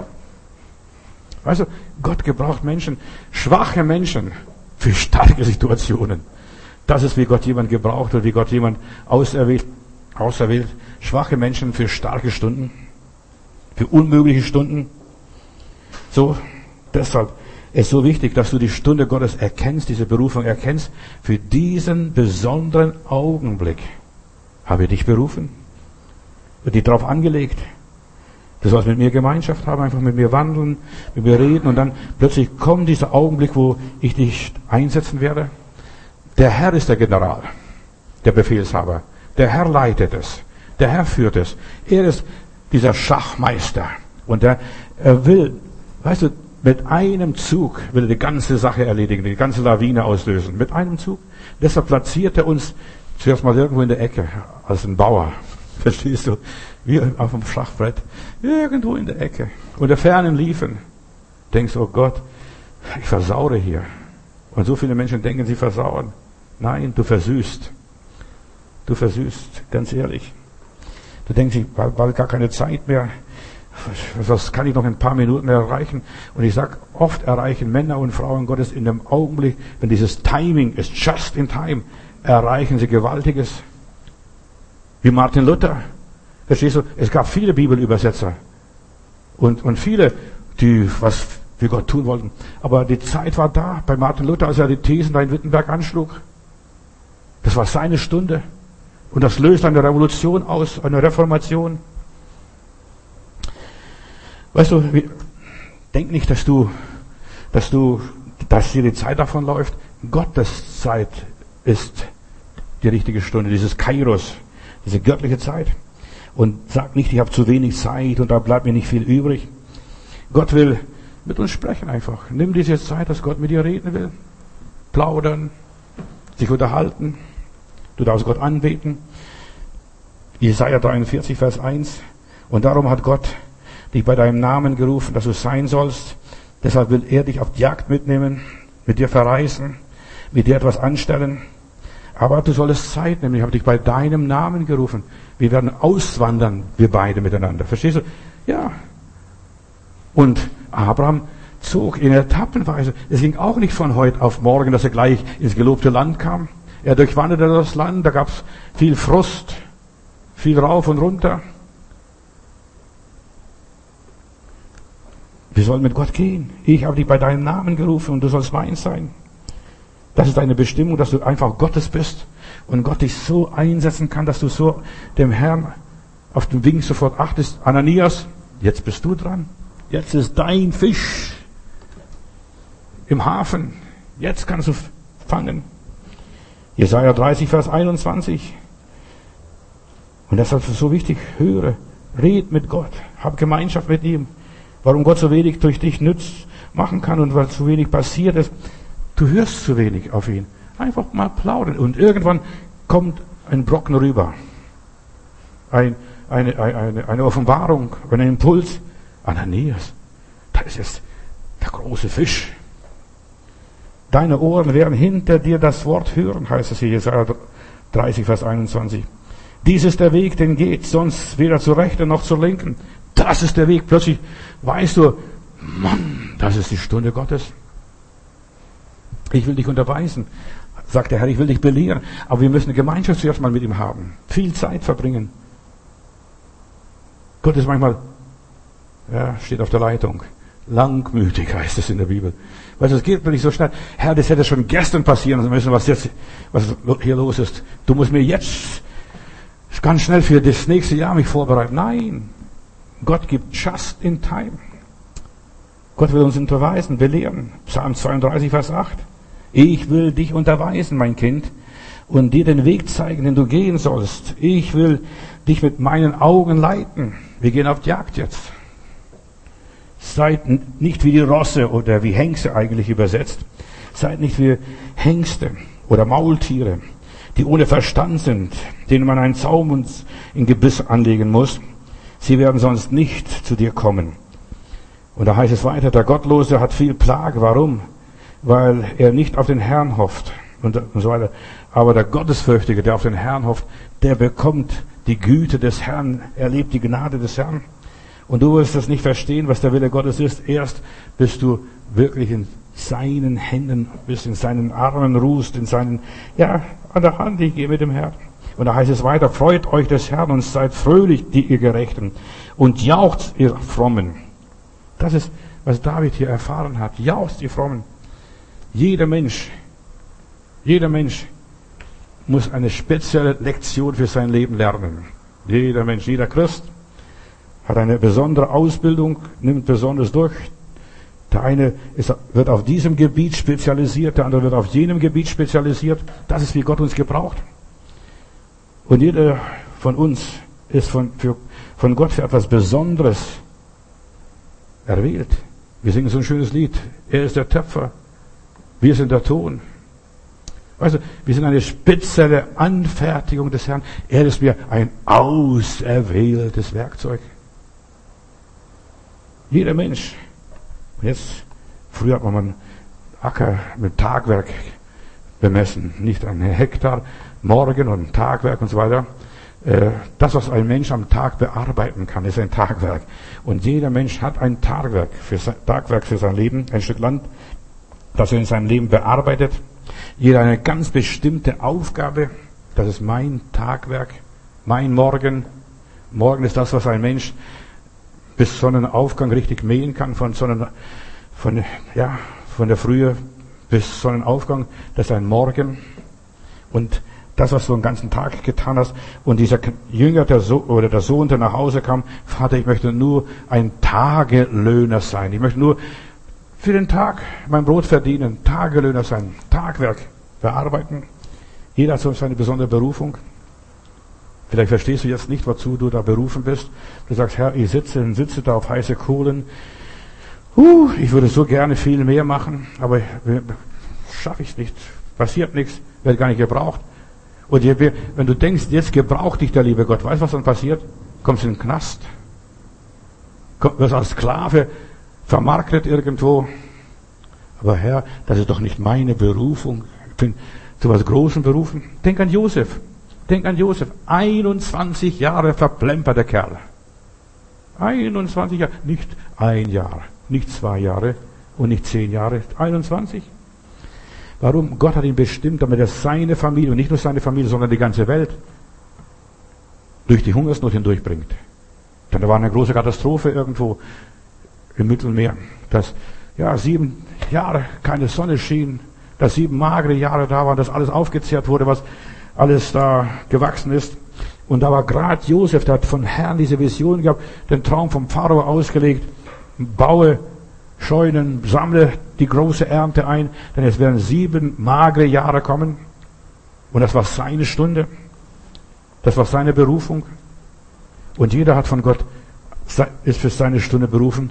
Speaker 1: Weißt du, Gott gebraucht Menschen, schwache Menschen, für starke Situationen. Das ist, wie Gott jemand gebraucht und wie Gott jemand auserwählt, schwache Menschen für starke Stunden, für unmögliche Stunden. So, deshalb ist so wichtig, dass du die Stunde Gottes erkennst, diese Berufung erkennst. Für diesen besonderen Augenblick habe ich dich berufen und dich darauf angelegt. Du sollst mit mir Gemeinschaft haben, einfach mit mir wandeln, mit mir reden und dann plötzlich kommt dieser Augenblick, wo ich dich einsetzen werde. Der Herr ist der General, der Befehlshaber. Der Herr leitet es. Der Herr führt es. Er ist dieser Schachmeister. Und er will, weißt du, mit einem Zug will er die ganze Sache erledigen, die ganze Lawine auslösen. Mit einem Zug. Deshalb platziert er uns zuerst mal irgendwo in der Ecke, als ein Bauer. Verstehst du? Wie auf dem Schachbrett. Irgendwo in der Ecke. Unter fernen Liefen. Denkst, oh Gott, ich versaure hier. Und so viele Menschen denken, sie versauern. Nein, du versüßt. Du versüßt, ganz ehrlich. Du denkst, ich habe bald gar keine Zeit mehr. Was kann ich noch in ein paar Minuten erreichen? Und ich sag, oft erreichen Männer und Frauen Gottes in dem Augenblick, wenn dieses Timing ist, just in time, erreichen sie Gewaltiges. Wie Martin Luther. Verstehst du? Es gab viele Bibelübersetzer. Und viele, die was für Gott tun wollten. Aber die Zeit war da bei Martin Luther, als er die Thesen da in Wittenberg anschlug. Das war seine Stunde. Und das löst eine Revolution aus, eine Reformation. Weißt du, denk nicht, dass dir die Zeit davonläuft. Gottes Zeit ist die richtige Stunde, dieses Kairos, diese göttliche Zeit. Und sag nicht, ich habe zu wenig Zeit und da bleibt mir nicht viel übrig. Gott will mit uns sprechen einfach. Nimm diese Zeit, dass Gott mit dir reden will. Plaudern, sich unterhalten. Du darfst Gott anbeten. Jesaja 43, Vers 1. Und darum hat Gott dich bei deinem Namen gerufen, dass du sein sollst. Deshalb will er dich auf die Jagd mitnehmen, mit dir verreisen, mit dir etwas anstellen. Aber du solltest Zeit nehmen. Ich habe dich bei deinem Namen gerufen. Wir werden auswandern, wir beide miteinander. Verstehst du? Ja. Und Abraham zog in Etappenweise. Es ging auch nicht von heute auf morgen, dass er gleich ins gelobte Land kam. Er durchwanderte das Land, da gab es viel Frust, viel rauf und runter. Wir sollen mit Gott gehen. Ich habe dich bei deinem Namen gerufen und du sollst mein sein. Das ist deine Bestimmung, dass du einfach Gottes bist und Gott dich so einsetzen kann, dass du so dem Herrn auf den Wink sofort achtest. Ananias, jetzt bist du dran. Jetzt ist dein Fisch im Hafen. Jetzt kannst du fangen. Jesaja 30, Vers 21. Und deshalb ist es so wichtig, höre, red mit Gott, hab Gemeinschaft mit ihm. Warum Gott so wenig durch dich machen kann und weil so wenig passiert ist, du hörst zu wenig auf ihn. Einfach mal plaudern. Und irgendwann kommt ein Brocken rüber. Eine Offenbarung, ein Impuls. Ananias, da ist jetzt der große Fisch. Deine Ohren werden hinter dir das Wort hören, heißt es hier, Jesaja 30, Vers 21. Dies ist der Weg, den geht, sonst weder zur Rechten noch zur Linken. Das ist der Weg. Plötzlich weißt du, Mann, das ist die Stunde Gottes. Ich will dich unterweisen, sagt der Herr, ich will dich belehren. Aber wir müssen eine Gemeinschaft zuerst mal mit ihm haben. Viel Zeit verbringen. Gott ist manchmal, steht auf der Leitung. Langmütig heißt es in der Bibel. Weißt du, es geht wirklich so schnell. Herr, das hätte schon gestern passieren müssen, was hier los ist. Du musst mir jetzt ganz schnell für das nächste Jahr mich vorbereiten. Nein. Gott gibt just in time. Gott will uns unterweisen, belehren. Psalm 32, Vers 8. Ich will dich unterweisen, mein Kind, und dir den Weg zeigen, den du gehen sollst. Ich will dich mit meinen Augen leiten. Wir gehen auf die Jagd jetzt. Seid nicht wie die Rosse oder wie Hengste eigentlich übersetzt. Seid nicht wie Hengste oder Maultiere, die ohne Verstand sind, denen man einen Zaum in Gebiss anlegen muss. Sie werden sonst nicht zu dir kommen. Und da heißt es weiter, der Gottlose hat viel Plage. Warum? Weil er nicht auf den Herrn hofft und so weiter. Aber der Gottesfürchtige, der auf den Herrn hofft, der bekommt die Güte des Herrn, erlebt die Gnade des Herrn. Und du wirst das nicht verstehen, was der Wille Gottes ist, erst bis du wirklich in seinen Händen bist, in seinen Armen ruhst, an der Hand, ich gehe mit dem Herrn. Und da heißt es weiter, freut euch des Herrn und seid fröhlich, die ihr Gerechten, und jauchzt, ihr Frommen. Das ist, was David hier erfahren hat. Jauchzt, ihr Frommen. Jeder Mensch muss eine spezielle Lektion für sein Leben lernen. Jeder Mensch, jeder Christ hat eine besondere Ausbildung, nimmt besonders durch. Der eine wird auf diesem Gebiet spezialisiert, der andere wird auf jenem Gebiet spezialisiert. Das ist, wie Gott uns gebraucht. Und jeder von uns ist von Gott für etwas Besonderes erwählt. Wir singen so ein schönes Lied. Er ist der Töpfer, wir sind der Ton. Also, wir sind eine spezielle Anfertigung des Herrn. Er ist mir ein auserwähltes Werkzeug. Jeder Mensch. Und jetzt, früher hat man einen Acker mit Tagwerk bemessen, nicht ein Hektar, Morgen und Tagwerk und so weiter. Das, was ein Mensch am Tag bearbeiten kann, ist ein Tagwerk. Und jeder Mensch hat ein Tagwerk für sein Leben, ein Stück Land, das er in seinem Leben bearbeitet. Jeder eine ganz bestimmte Aufgabe. Das ist mein Tagwerk, mein Morgen. Morgen ist das, was ein Mensch bis Sonnenaufgang richtig mähen kann, von der Frühe bis Sonnenaufgang. Das ist ein Morgen. Und das, was du den ganzen Tag getan hast. Und dieser Jünger, der Sohn, der nach Hause kam, Vater, ich möchte nur ein Tagelöhner sein. Ich möchte nur für den Tag mein Brot verdienen, Tagelöhner sein, Tagwerk bearbeiten. Jeder hat so seine besondere Berufung. Vielleicht verstehst du jetzt nicht, wozu du da berufen bist. Du sagst, Herr, ich sitze da auf heiße Kohlen. Ich würde so gerne viel mehr machen, aber schaffe ich nicht. Passiert nichts, wird gar nicht gebraucht. Und wenn du denkst, jetzt gebraucht dich der liebe Gott, weißt du, was dann passiert? Kommst in den Knast. Wirst als Sklave vermarktet irgendwo. Aber Herr, das ist doch nicht meine Berufung. Ich bin zu was Großem berufen. Denk an Josef. 21 Jahre verplempert der Kerl. 21 Jahre. Nicht ein Jahr, nicht 2 Jahre und nicht 10 Jahre. 21. Warum? Gott hat ihn bestimmt, damit er seine Familie, und nicht nur seine Familie, sondern die ganze Welt, durch die Hungersnot hindurchbringt. Denn da war eine große Katastrophe irgendwo im Mittelmeer, dass 7 Jahre keine Sonne schien, dass 7 magere Jahre da waren, dass alles aufgezehrt wurde, was alles da gewachsen ist. Und da war gerade Josef, der hat von Herrn diese Vision gehabt, den Traum vom Pharao ausgelegt, baue Scheunen, sammle die große Ernte ein, denn es werden 7 magere Jahre kommen. Und das war seine Stunde. Das war seine Berufung. Und jeder hat von Gott, ist für seine Stunde berufen.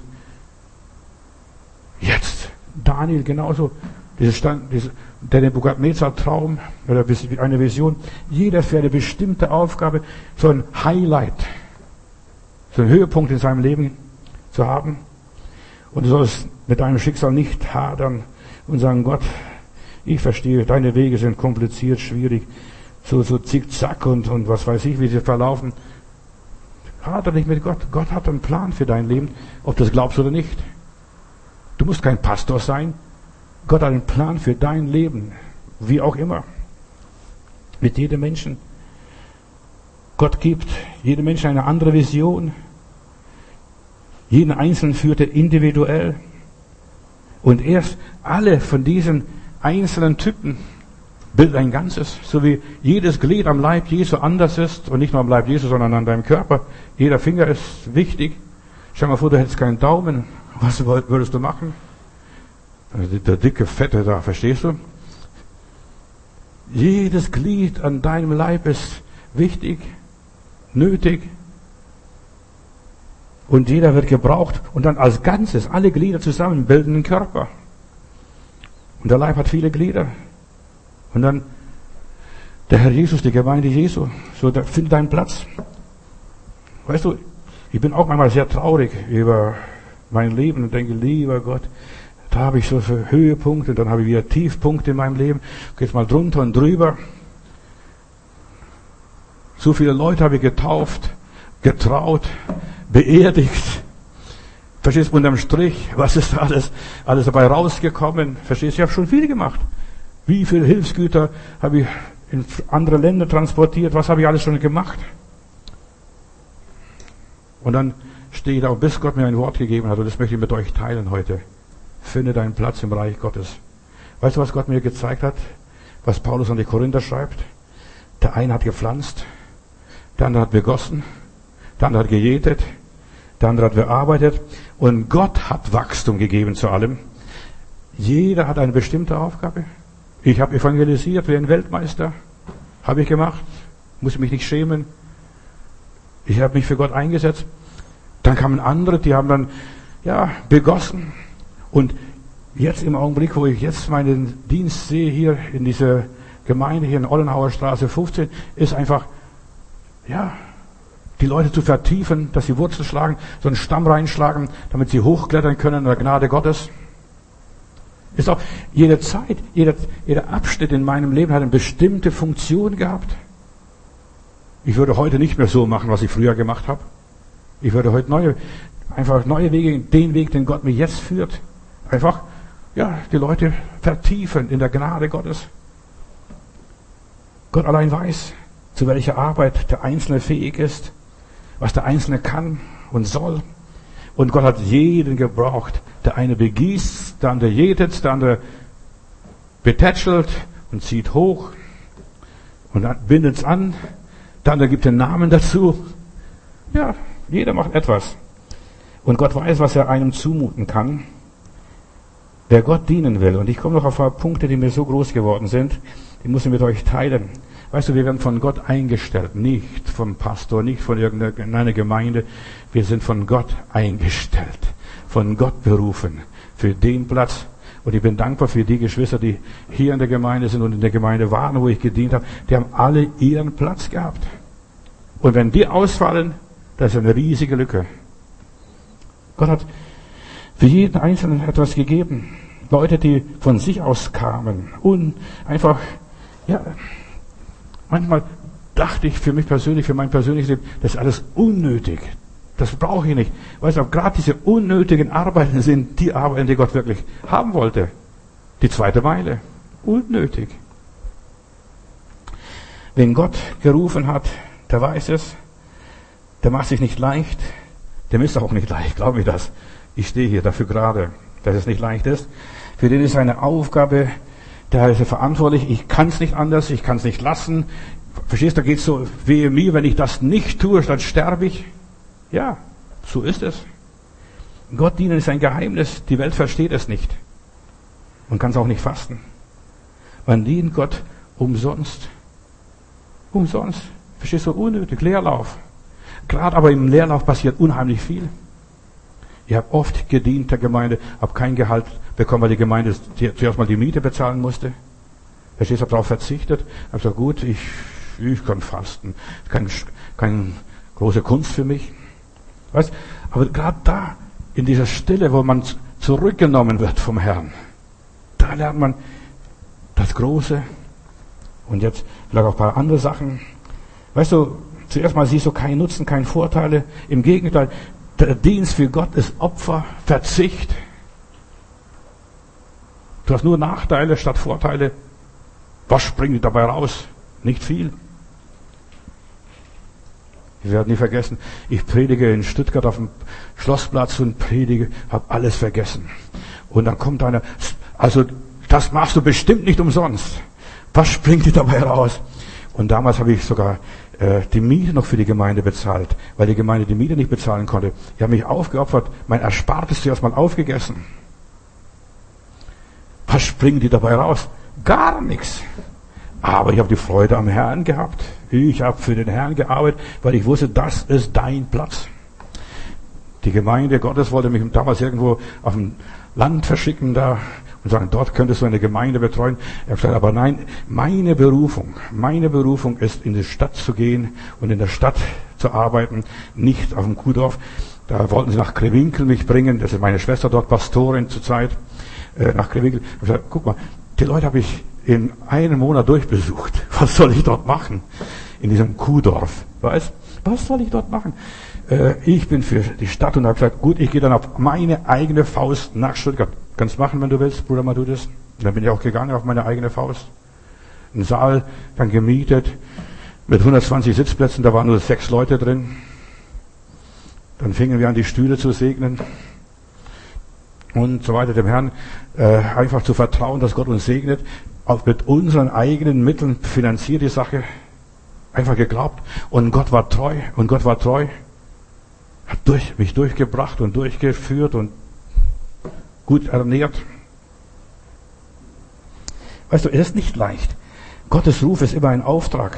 Speaker 1: Jetzt, Daniel genauso, der Nebukadnezar-Traum oder eine Vision, jeder für eine bestimmte Aufgabe, so ein Highlight, so einen Höhepunkt in seinem Leben zu haben. Und du sollst mit deinem Schicksal nicht hadern und sagen, Gott, ich verstehe, deine Wege sind kompliziert, schwierig, so zickzack und was weiß ich, wie sie verlaufen. Hader nicht mit Gott. Gott hat einen Plan für dein Leben, ob du das glaubst oder nicht. Du musst kein Pastor sein. Gott hat einen Plan für dein Leben, wie auch immer. Mit jedem Menschen. Gott gibt jedem Menschen eine andere Vision. Jeden Einzelnen führt er individuell. Und erst alle von diesen einzelnen Typen bilden ein Ganzes. So wie jedes Glied am Leib Jesu anders ist. Und nicht nur am Leib Jesu, sondern an deinem Körper. Jeder Finger ist wichtig. Stell dir mal vor, du hättest keinen Daumen. Was würdest du machen? Also der dicke Fette da, verstehst du? Jedes Glied an deinem Leib ist wichtig, nötig. Und jeder wird gebraucht. Und dann als Ganzes, alle Glieder zusammen bilden einen Körper. Und der Leib hat viele Glieder. Und dann der Herr Jesus, die Gemeinde Jesu, so findet deinen Platz. Weißt du, ich bin auch manchmal sehr traurig über mein Leben und denke, lieber Gott, da habe ich so viele Höhepunkte, dann habe ich wieder Tiefpunkte in meinem Leben, geht's mal drunter und drüber. So viele Leute habe ich getauft, getraut, beerdigt. Verstehst du, unterm Strich, was ist alles dabei rausgekommen? Verstehst du, ich habe schon viel gemacht. Wie viele Hilfsgüter habe ich in andere Länder transportiert? Was habe ich alles schon gemacht? Und dann stehe ich da, bis Gott mir ein Wort gegeben hat, und das möchte ich mit euch teilen heute. Finde deinen Platz im Reich Gottes. Weißt du, was Gott mir gezeigt hat? Was Paulus an die Korinther schreibt? Der eine hat gepflanzt, der andere hat begossen, der andere hat gejätet, der andere hat bearbeitet, und Gott hat Wachstum gegeben zu allem. Jeder hat eine bestimmte Aufgabe. Ich habe evangelisiert wie ein Weltmeister. Habe ich gemacht. Muss mich nicht schämen. Ich habe mich für Gott eingesetzt. Dann kamen andere, die haben dann, begossen. Und jetzt im Augenblick, wo ich jetzt meinen Dienst sehe hier in dieser Gemeinde, hier in Ollenhauer Straße 15, ist einfach, die Leute zu vertiefen, dass sie Wurzeln schlagen, so einen Stamm reinschlagen, damit sie hochklettern können in der Gnade Gottes. Ist auch jede Zeit, jeder Abschnitt in meinem Leben hat eine bestimmte Funktion gehabt. Ich würde heute nicht mehr so machen, was ich früher gemacht habe. Ich würde heute neue Wege, den Weg, den Gott mir jetzt führt, einfach, die Leute vertiefen in der Gnade Gottes. Gott allein weiß, zu welcher Arbeit der Einzelne fähig ist, was der Einzelne kann und soll. Und Gott hat jeden gebraucht. Der eine begießt, der andere jätet, der andere betätschelt und zieht hoch und bindet es an. Der andere gibt den Namen dazu. Ja, jeder macht etwas. Und Gott weiß, was er einem zumuten kann. Wer Gott dienen will. Und ich komme noch auf ein paar Punkte, die mir so groß geworden sind. Die muss ich mit euch teilen. Weißt du, wir werden von Gott eingestellt. Nicht vom Pastor, nicht von irgendeiner Gemeinde. Wir sind von Gott eingestellt. Von Gott berufen. Für den Platz. Und ich bin dankbar für die Geschwister, die hier in der Gemeinde sind und in der Gemeinde waren, wo ich gedient habe. Die haben alle ihren Platz gehabt. Und wenn die ausfallen, das ist eine riesige Lücke. Gott hat für jeden Einzelnen etwas gegeben. Leute, die von sich aus kamen und einfach, manchmal dachte ich für mich persönlich, für mein persönliches Leben, das ist alles unnötig. Das brauche ich nicht. Weißt du, gerade diese unnötigen Arbeiten sind die Arbeiten, die Gott wirklich haben wollte. Die zweite Meile. Unnötig. Wen Gott gerufen hat, der weiß es, der macht sich nicht leicht, dem ist auch nicht leicht, glaube ich das. Ich stehe hier dafür gerade, dass es nicht leicht ist. Für den ist eine Aufgabe, der ist verantwortlich, ich kann es nicht anders, ich kann es nicht lassen. Verstehst du, da geht es so, wehe mir, wenn ich das nicht tue, dann sterbe ich. Ja, so ist es. Gott dienen ist ein Geheimnis, die Welt versteht es nicht. Man kann es auch nicht fasten. Man dient Gott umsonst. Umsonst. Verstehst du, unnötig, Leerlauf. Gerade aber im Leerlauf passiert unheimlich viel. Ich habe oft gedient der Gemeinde, habe kein Gehalt bekommen, weil die Gemeinde zuerst mal die Miete bezahlen musste. Verstehst du, habe darauf verzichtet. Habe gesagt, gut, ich kann fasten. Keine große Kunst für mich. Weißt? Aber gerade da, in dieser Stille, wo man zurückgenommen wird vom Herrn, da lernt man das Große. Und jetzt vielleicht auch ein paar andere Sachen. Weißt du, zuerst mal siehst du keinen Nutzen, keine Vorteile. Im Gegenteil, der Dienst für Gott ist Opfer, Verzicht. Du hast nur Nachteile statt Vorteile. Was springt dabei raus? Nicht viel. Ich werde nie vergessen, ich predige in Stuttgart auf dem Schlossplatz und predige, habe alles vergessen. Und dann kommt einer, also das machst du bestimmt nicht umsonst. Was springt dir dabei raus? Und damals habe ich sogar die Miete noch für die Gemeinde bezahlt, weil die Gemeinde die Miete nicht bezahlen konnte. Ich habe mich aufgeopfert, mein Erspartes zuerst mal aufgegessen. Was springt dir dabei raus? Gar nichts. Aber ich habe die Freude am Herrn gehabt. Ich habe für den Herrn gearbeitet, weil ich wusste, das ist dein Platz. Die Gemeinde Gottes wollte mich damals irgendwo auf dem Land verschicken da und sagen, dort könntest du eine Gemeinde betreuen. Er hat gesagt, aber nein, meine Berufung ist, in die Stadt zu gehen und in der Stadt zu arbeiten, nicht auf dem Kuhdorf. Da wollten sie nach Krewinkel mich bringen. Das ist meine Schwester dort, Pastorin zurzeit, nach Krewinkel. Ich habe gesagt, guck mal, die Leute habe ich in einem Monat durchbesucht. Was soll ich dort machen? In diesem Kuhdorf. Weißt? Was soll ich dort machen? Ich bin für die Stadt und habe gesagt, gut, ich gehe dann auf meine eigene Faust nach Stuttgart. Kannst machen, wenn du willst, Bruder Matthäus. Dann bin ich auch gegangen auf meine eigene Faust. Einen Saal dann gemietet mit 120 Sitzplätzen, da waren nur 6 Leute drin. Dann fingen wir an, die Stühle zu segnen und so weiter, dem Herrn einfach zu vertrauen, dass Gott uns segnet. Auch mit unseren eigenen Mitteln finanziert die Sache. Einfach geglaubt. Und Gott war treu. Hat mich durchgebracht und durchgeführt und gut ernährt. Weißt du, es ist nicht leicht. Gottes Ruf ist immer ein Auftrag.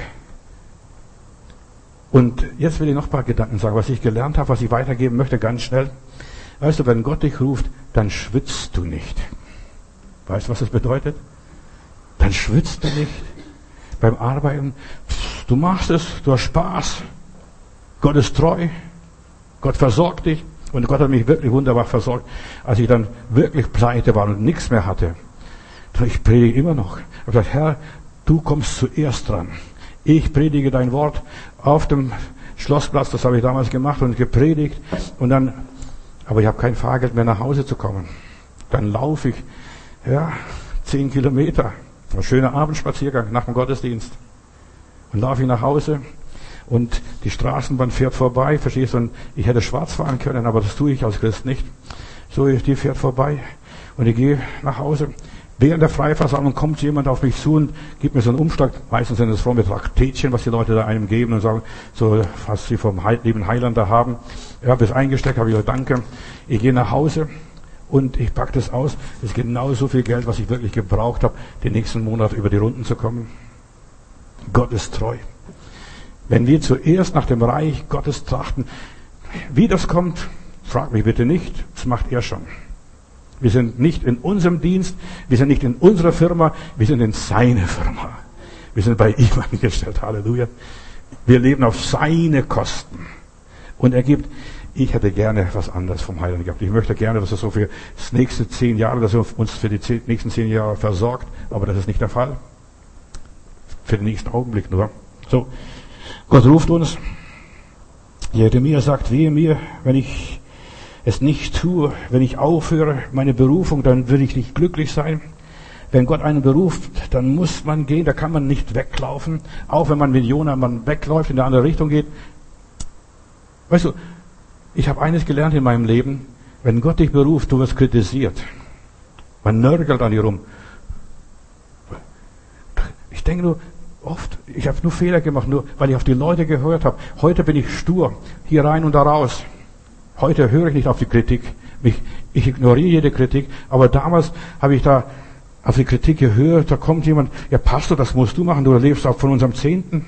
Speaker 1: Und jetzt will ich noch ein paar Gedanken sagen, was ich gelernt habe, was ich weitergeben möchte, ganz schnell. Weißt du, wenn Gott dich ruft, dann schwitzt du nicht. Weißt du, was das bedeutet? Dann schwitzt du nicht beim Arbeiten. Du machst es, du hast Spaß. Gott ist treu. Gott versorgt dich. Und Gott hat mich wirklich wunderbar versorgt, als ich dann wirklich pleite war und nichts mehr hatte. Ich predige immer noch. Ich habe gesagt, Herr, du kommst zuerst dran. Ich predige dein Wort auf dem Schlossplatz, das habe ich damals gemacht und gepredigt. Und dann, aber ich habe kein Fahrgeld mehr nach Hause zu kommen. Dann laufe ich, 10 Kilometer. Ein schöner Abendspaziergang nach dem Gottesdienst. Und laufe ich nach Hause und die Straßenbahn fährt vorbei, verstehst du? Und ich hätte schwarz fahren können, aber das tue ich als Christ nicht. So, die fährt vorbei und ich gehe nach Hause. Während der Freiversammlung kommt jemand auf mich zu und gibt mir so einen Umschlag. Meistens sind es fromme Traktätchen, was die Leute da einem geben und sagen, so was sie vom lieben Heiland da haben. Ich habe es eingesteckt, habe ich gesagt, danke. Ich gehe nach Hause und ich packe das aus. Das ist genau so viel Geld, was ich wirklich gebraucht habe, den nächsten Monat über die Runden zu kommen. Gott ist treu. Wenn wir zuerst nach dem Reich Gottes trachten, wie das kommt, frag mich bitte nicht, das macht er schon. Wir sind nicht in unserem Dienst, wir sind nicht in unserer Firma, wir sind in seiner Firma. Wir sind bei ihm angestellt, Halleluja. Wir leben auf seine Kosten. Und er gibt, ich hätte gerne was anderes vom Heiland gehabt. Ich möchte gerne, dass er so für das nächste 10 Jahre, dass er uns für die nächsten 10 Jahre versorgt, aber das ist nicht der Fall. Für den nächsten Augenblick nur. So, Gott ruft uns. Jeremia sagt, wehe mir, wenn ich es nicht tue, wenn ich aufhöre, meine Berufung, dann würde ich nicht glücklich sein. wenn Gott einen beruft, dann muss man gehen, da kann man nicht weglaufen. Auch wenn man mit Jona wegläuft, in eine andere Richtung geht. Weißt du, ich habe eines gelernt in meinem Leben, wenn Gott dich beruft, du wirst kritisiert. Man nörgelt an dir rum. Ich denke nur, oft, ich habe nur Fehler gemacht, nur weil ich auf die Leute gehört habe. Heute bin ich stur, hier rein und da raus. Heute höre ich nicht auf die Kritik. Ich ignoriere jede Kritik. Aber damals habe ich da auf die Kritik gehört, da kommt jemand, ja Pastor, das musst du machen, du lebst auch von unserem Zehnten.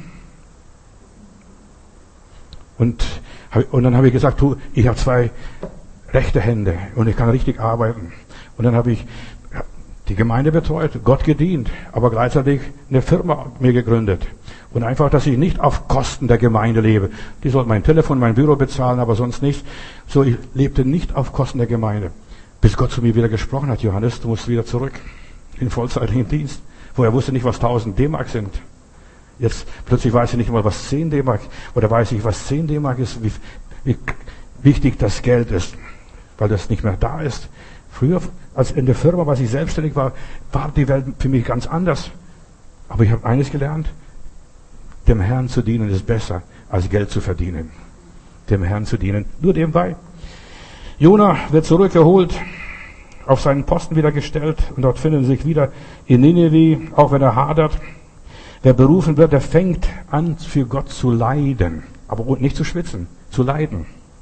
Speaker 1: Und dann habe ich gesagt, ich habe 2 rechte Hände und ich kann richtig arbeiten. Und dann habe ich die Gemeinde betreut, Gott gedient, aber gleichzeitig eine Firma mir gegründet. Und einfach, dass ich nicht auf Kosten der Gemeinde lebe. Die sollten mein Telefon, mein Büro bezahlen, aber sonst nichts. So, ich lebte nicht auf Kosten der Gemeinde. Bis Gott zu mir wieder gesprochen hat, Johannes, du musst wieder zurück in vollzeitigen Dienst. Vorher wusste ich nicht, was 1000 D-Mark sind. Jetzt plötzlich weiß ich nicht mal, was 10 D-Mark, oder weiß ich, was 10 D-Mark ist, wie wichtig das Geld ist, weil das nicht mehr da ist. Früher, als in der Firma, als ich selbstständig war, war die Welt für mich ganz anders. Aber ich habe eines gelernt, dem Herrn zu dienen ist besser, als Geld zu verdienen. Dem Herrn zu dienen, nur nebenbei. Jona wird zurückgeholt, auf seinen Posten wieder gestellt, und dort finden sie sich wieder in Nineveh, auch wenn er hadert. Wer berufen wird, der fängt an, für Gott zu leiden. Aber nicht zu schwitzen, zu leiden.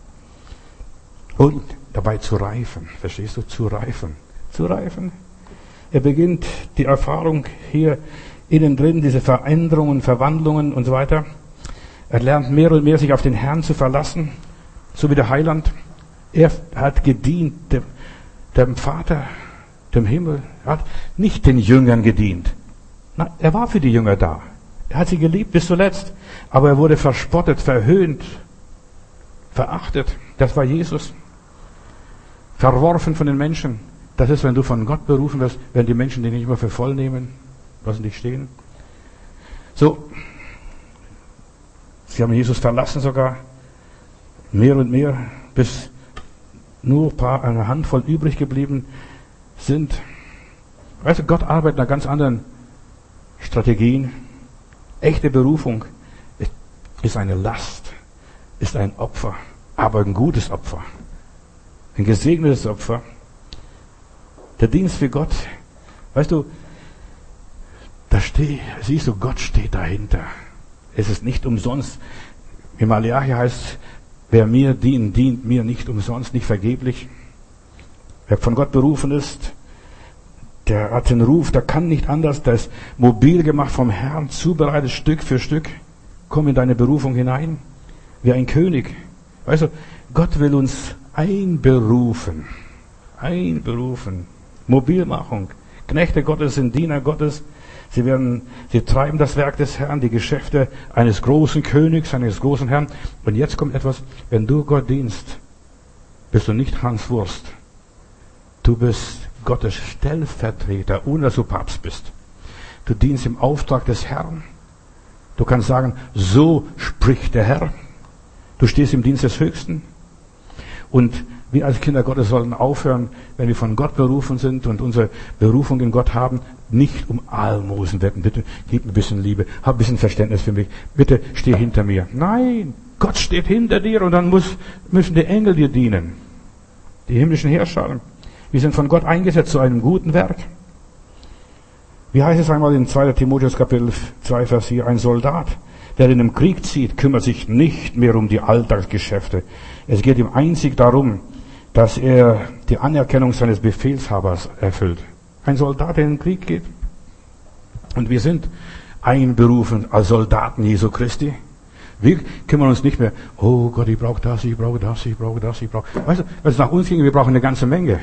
Speaker 1: Und dabei zu reifen. Verstehst du? Zu reifen. Zu reifen. Er beginnt die Erfahrung hier innen drin, diese Veränderungen, Verwandlungen und so weiter. Er lernt mehr und mehr, sich auf den Herrn zu verlassen, so wie der Heiland. Er hat gedient dem Vater, dem Himmel. Er hat nicht den Jüngern gedient. Nein, er war für die Jünger da. Er hat sie geliebt bis zuletzt. Aber er wurde verspottet, verhöhnt, verachtet. Das war Jesus. Verworfen von den Menschen. Das ist, wenn du von Gott berufen wirst, wenn die Menschen dich nicht mehr für voll nehmen, lassen dich stehen. So, sie haben Jesus verlassen sogar, mehr und mehr, bis nur eine Handvoll übrig geblieben sind. Weißt du, Gott arbeitet nach ganz anderen Strategien. Echte Berufung ist eine Last, ist ein Opfer, aber ein gutes Opfer. Ein gesegnetes Opfer. Der Dienst für Gott, weißt du, siehst du, Gott steht dahinter. Es ist nicht umsonst. Im Malachi heißt, wer mir dient, dient mir nicht umsonst, nicht vergeblich. Wer von Gott berufen ist, der hat den Ruf, der kann nicht anders, der ist mobil gemacht vom Herrn, zubereitet Stück für Stück. Komm in deine Berufung hinein, wie ein König. Weißt du, Gott will uns einberufen. Mobilmachung. Knechte Gottes sind Diener Gottes. Sie treiben das Werk des Herrn, die Geschäfte eines großen Königs, eines großen Herrn. Und jetzt kommt etwas, wenn du Gott dienst, bist du nicht Hans Wurst. Du bist Gottes Stellvertreter, ohne dass du Papst bist. Du dienst im Auftrag des Herrn. Du kannst sagen, so spricht der Herr. Du stehst im Dienst des Höchsten. Und wir als Kinder Gottes sollten aufhören, wenn wir von Gott berufen sind und unsere Berufung in Gott haben, nicht um Almosen wetten. Bitte gib mir ein bisschen Liebe, hab ein bisschen Verständnis für mich. Bitte steh hinter mir. Nein, Gott steht hinter dir und dann müssen die Engel dir dienen. Die himmlischen Herrscher. Wir sind von Gott eingesetzt zu einem guten Werk. Wie heißt es einmal in 2. Timotheus Kapitel 2, Vers 4? Ein Soldat, der in den Krieg zieht, kümmert sich nicht mehr um die Alltagsgeschäfte. Es geht ihm einzig darum, dass er die Anerkennung seines Befehlshabers erfüllt. Ein Soldat, der in den Krieg geht. Und wir sind einberufen als Soldaten Jesu Christi. Wir kümmern uns nicht mehr, oh Gott, ich brauche das, ich brauche das, ich brauche das, ich brauche. Weißt du, wenn es nach uns ging, wir brauchen eine ganze Menge.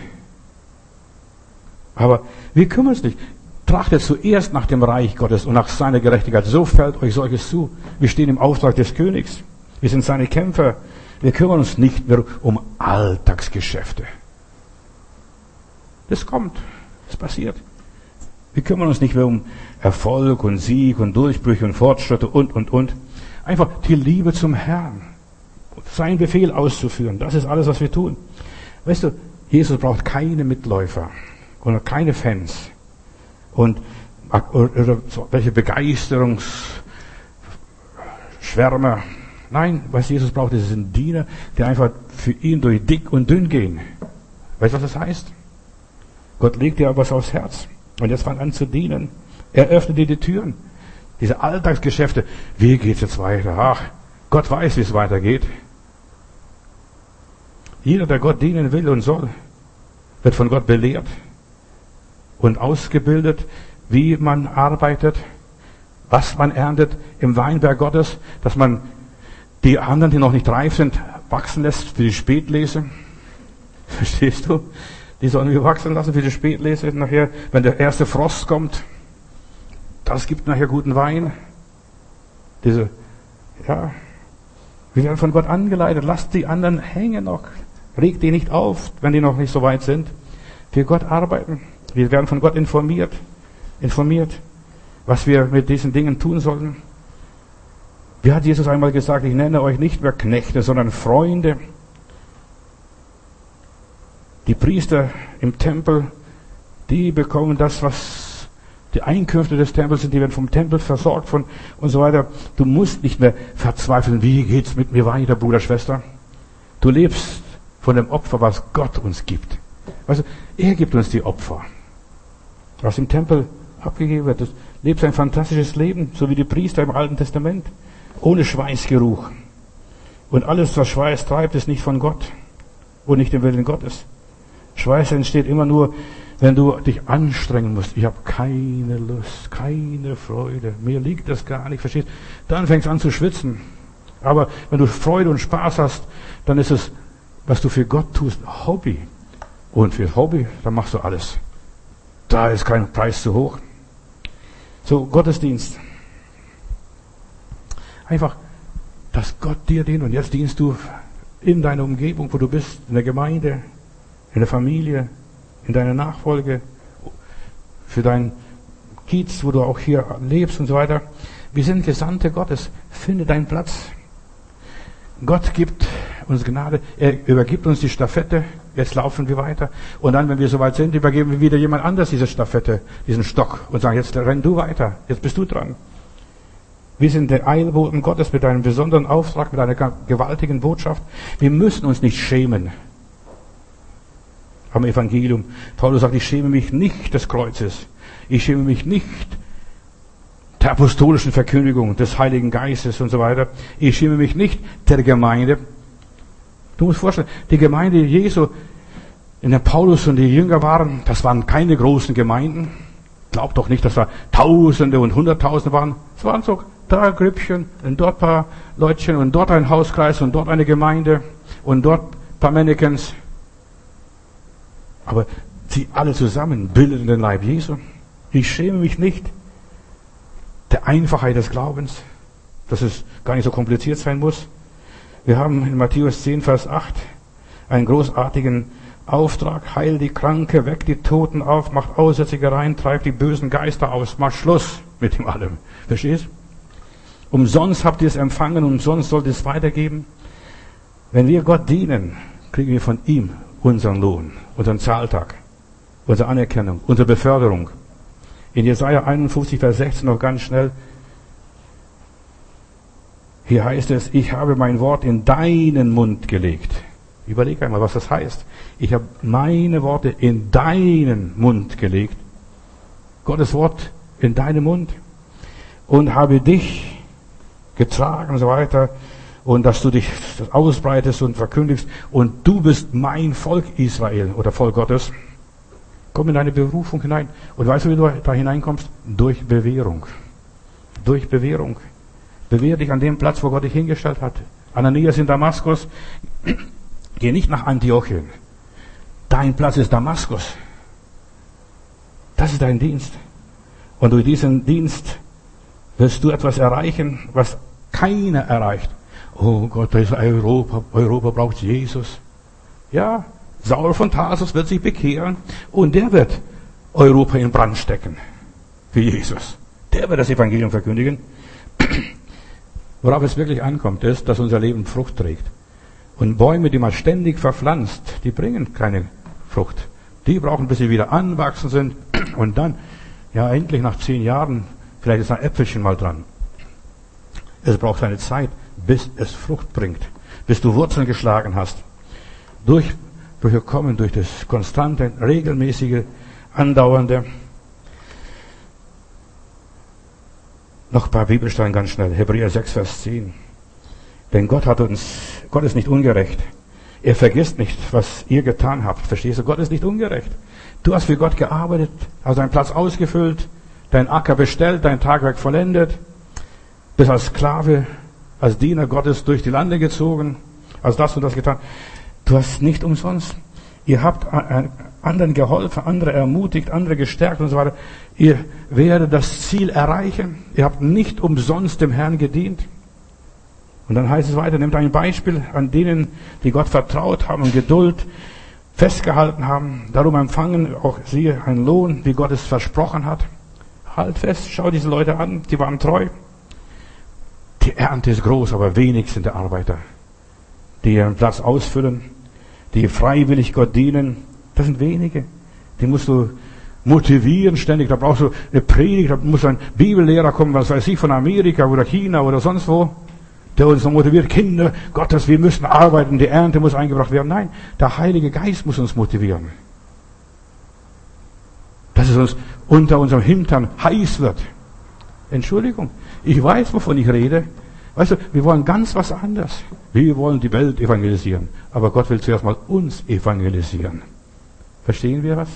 Speaker 1: Aber wir kümmern uns nicht. Trachtet zuerst nach dem Reich Gottes und nach seiner Gerechtigkeit. So fällt euch solches zu. Wir stehen im Auftrag des Königs. Wir sind seine Kämpfer. Wir kümmern uns nicht mehr um Alltagsgeschäfte. Das kommt. Das passiert. Wir kümmern uns nicht mehr um Erfolg und Sieg und Durchbrüche und Fortschritte und. Einfach die Liebe zum Herrn. Seinen Befehl auszuführen. Das ist alles, was wir tun. Weißt du, Jesus braucht keine Mitläufer oder keine Fans. und oder welche Begeisterungsschwärmer. Nein, was Jesus braucht, ist ein Diener, der einfach für ihn durch dick und dünn gehen. Weißt du, was das heißt? Gott legt dir was aufs Herz. Und jetzt fang an zu dienen. Er öffnet dir die Türen. Diese Alltagsgeschäfte. Wie geht's jetzt weiter? Ach, Gott weiß, wie es weitergeht. Jeder, der Gott dienen will und soll, wird von Gott belehrt und ausgebildet, wie man arbeitet, was man erntet im Weinberg Gottes, dass man die anderen, die noch nicht reif sind, wachsen lässt für die Spätlese. Verstehst du? Die sollen wir wachsen lassen für die Spätlese. Nachher, wenn der erste Frost kommt, das gibt nachher guten Wein. Wir werden von Gott angeleitet. Lasst die anderen hängen noch. Regt die nicht auf, wenn die noch nicht so weit sind. Für Gott arbeiten. Wir werden von Gott informiert, was wir mit diesen Dingen tun sollen. Wie hat Jesus einmal gesagt, ich nenne euch nicht mehr Knechte, sondern Freunde. Die Priester im Tempel, die bekommen das, was die Einkünfte des Tempels sind, die werden vom Tempel versorgt und so weiter. Du musst nicht mehr verzweifeln, wie geht's mit mir weiter, Bruder, Schwester. Du lebst von dem Opfer, was Gott uns gibt. Also, er gibt uns die Opfer. Was im Tempel abgegeben wird. Du lebst ein fantastisches Leben, so wie die Priester im Alten Testament. Ohne Schweißgeruch. Und alles, was Schweiß treibt, ist nicht von Gott. Und nicht im Willen Gottes. Schweiß entsteht immer nur, wenn du dich anstrengen musst. Ich habe keine Lust, keine Freude. Mir liegt das gar nicht, verstehst? Dann fängst du an zu schwitzen. Aber wenn du Freude und Spaß hast, dann ist es, was du für Gott tust, Hobby. Und für Hobby, dann machst du alles. Da ist kein Preis zu hoch. So, Gottesdienst. Einfach, dass Gott dir dient. Und jetzt dienst du in deiner Umgebung, wo du bist, in der Gemeinde, in der Familie, in deiner Nachfolge, für dein Kiez, wo du auch hier lebst und so weiter. Wir sind Gesandte Gottes. Finde deinen Platz. Gott gibt uns Gnade. Er übergibt uns die Stafette. Jetzt laufen wir weiter. Und dann, wenn wir soweit sind, übergeben wir wieder jemand anders diese Stafette, diesen Stock und sagen, jetzt renn du weiter. Jetzt bist du dran. Wir sind der Eilboten Gottes mit einem besonderen Auftrag, mit einer gewaltigen Botschaft. Wir müssen uns nicht schämen am Evangelium. Paulus sagt, ich schäme mich nicht des Kreuzes. Ich schäme mich nicht der apostolischen Verkündigung des Heiligen Geistes und so weiter. Ich schäme mich nicht der Gemeinde. Du musst vorstellen, die Gemeinde Jesu, in der Paulus und die Jünger waren, das waren keine großen Gemeinden. Glaubt doch nicht, dass da Tausende und Hunderttausende waren. Es waren so da Grüppchen und dort ein paar Leutchen und dort ein Hauskreis und dort eine Gemeinde und dort ein paar Mannequins. Aber sie alle zusammen bilden den Leib Jesu. Ich schäme mich nicht der Einfachheit des Glaubens, dass es gar nicht so kompliziert sein muss. Wir haben in Matthäus 10, Vers 8 einen großartigen Auftrag. Heil die Kranke, weckt die Toten auf, macht Aussätzige rein, treibt die bösen Geister aus. Macht Schluss mit dem allem. Verstehst? Umsonst habt ihr es empfangen, umsonst sollt ihr es weitergeben. Wenn wir Gott dienen, kriegen wir von ihm unseren Lohn, unseren Zahltag, unsere Anerkennung, unsere Beförderung. In Jesaja 51, Vers 16 noch ganz schnell. Hier heißt es, ich habe mein Wort in deinen Mund gelegt. Überleg einmal, was das heißt. Ich habe meine Worte in deinen Mund gelegt. Gottes Wort in deinen Mund. Und habe dich getragen und so weiter. Und dass du dich ausbreitest und verkündigst. Und du bist mein Volk Israel oder Volk Gottes. Komm in deine Berufung hinein. Und weißt du, wie du da hineinkommst? Durch Bewährung. Durch Bewährung. Bewähr dich an dem Platz, wo Gott dich hingestellt hat. Ananias in Damaskus. Geh nicht nach Antiochien. Dein Platz ist Damaskus. Das ist dein Dienst. Und durch diesen Dienst wirst du etwas erreichen, was keiner erreicht. Oh Gott, das ist Europa. Europa braucht Jesus. Ja, Saul von Tarsus wird sich bekehren und der wird Europa in Brand stecken. Für Jesus. Der wird das Evangelium verkündigen. Worauf es wirklich ankommt, ist, dass unser Leben Frucht trägt. Und Bäume, die man ständig verpflanzt, die bringen keine Frucht. Die brauchen, bis sie wieder anwachsen sind. Und dann Ja, endlich nach 10 Jahren, vielleicht ist ein Äpfelchen mal dran. Es braucht seine Zeit, bis es Frucht bringt, bis du Wurzeln geschlagen hast. Durchgekommen durch das konstante, regelmäßige, andauernde. Noch ein paar Bibelstellen ganz schnell. Hebräer 6, Vers 10. Denn Gott ist nicht ungerecht. Er vergisst nicht, was ihr getan habt. Verstehst du? Gott ist nicht ungerecht. Du hast für Gott gearbeitet, hast deinen Platz ausgefüllt, deinen Acker bestellt, dein Tagwerk vollendet, bist als Sklave, als Diener Gottes durch die Lande gezogen, hast das und das getan. Du hast nicht umsonst. Ihr habt anderen geholfen, andere ermutigt, andere gestärkt und so weiter. Ihr werdet das Ziel erreichen. Ihr habt nicht umsonst dem Herrn gedient. Und dann heißt es weiter, nehmt ein Beispiel an denen, die Gott vertraut haben und Geduld festgehalten haben. Darum empfangen auch sie einen Lohn, wie Gott es versprochen hat. Halt fest, schau diese Leute an, die waren treu. Die Ernte ist groß, aber wenig sind die Arbeiter, die ihren Platz ausfüllen, die freiwillig Gott dienen. Das sind wenige. Die musst du motivieren ständig. Da brauchst du eine Predigt, da muss ein Bibellehrer kommen, was weiß ich, von Amerika oder China oder sonst wo, der uns motiviert. Kinder Gottes, wir müssen arbeiten, die Ernte muss eingebracht werden. Nein, der Heilige Geist muss uns motivieren. Dass es uns unter unserem Hintern heiß wird. Entschuldigung, ich weiß, wovon ich rede. Weißt du, wir wollen ganz was anderes. Wir wollen die Welt evangelisieren. Aber Gott will zuerst mal uns evangelisieren. Verstehen wir was?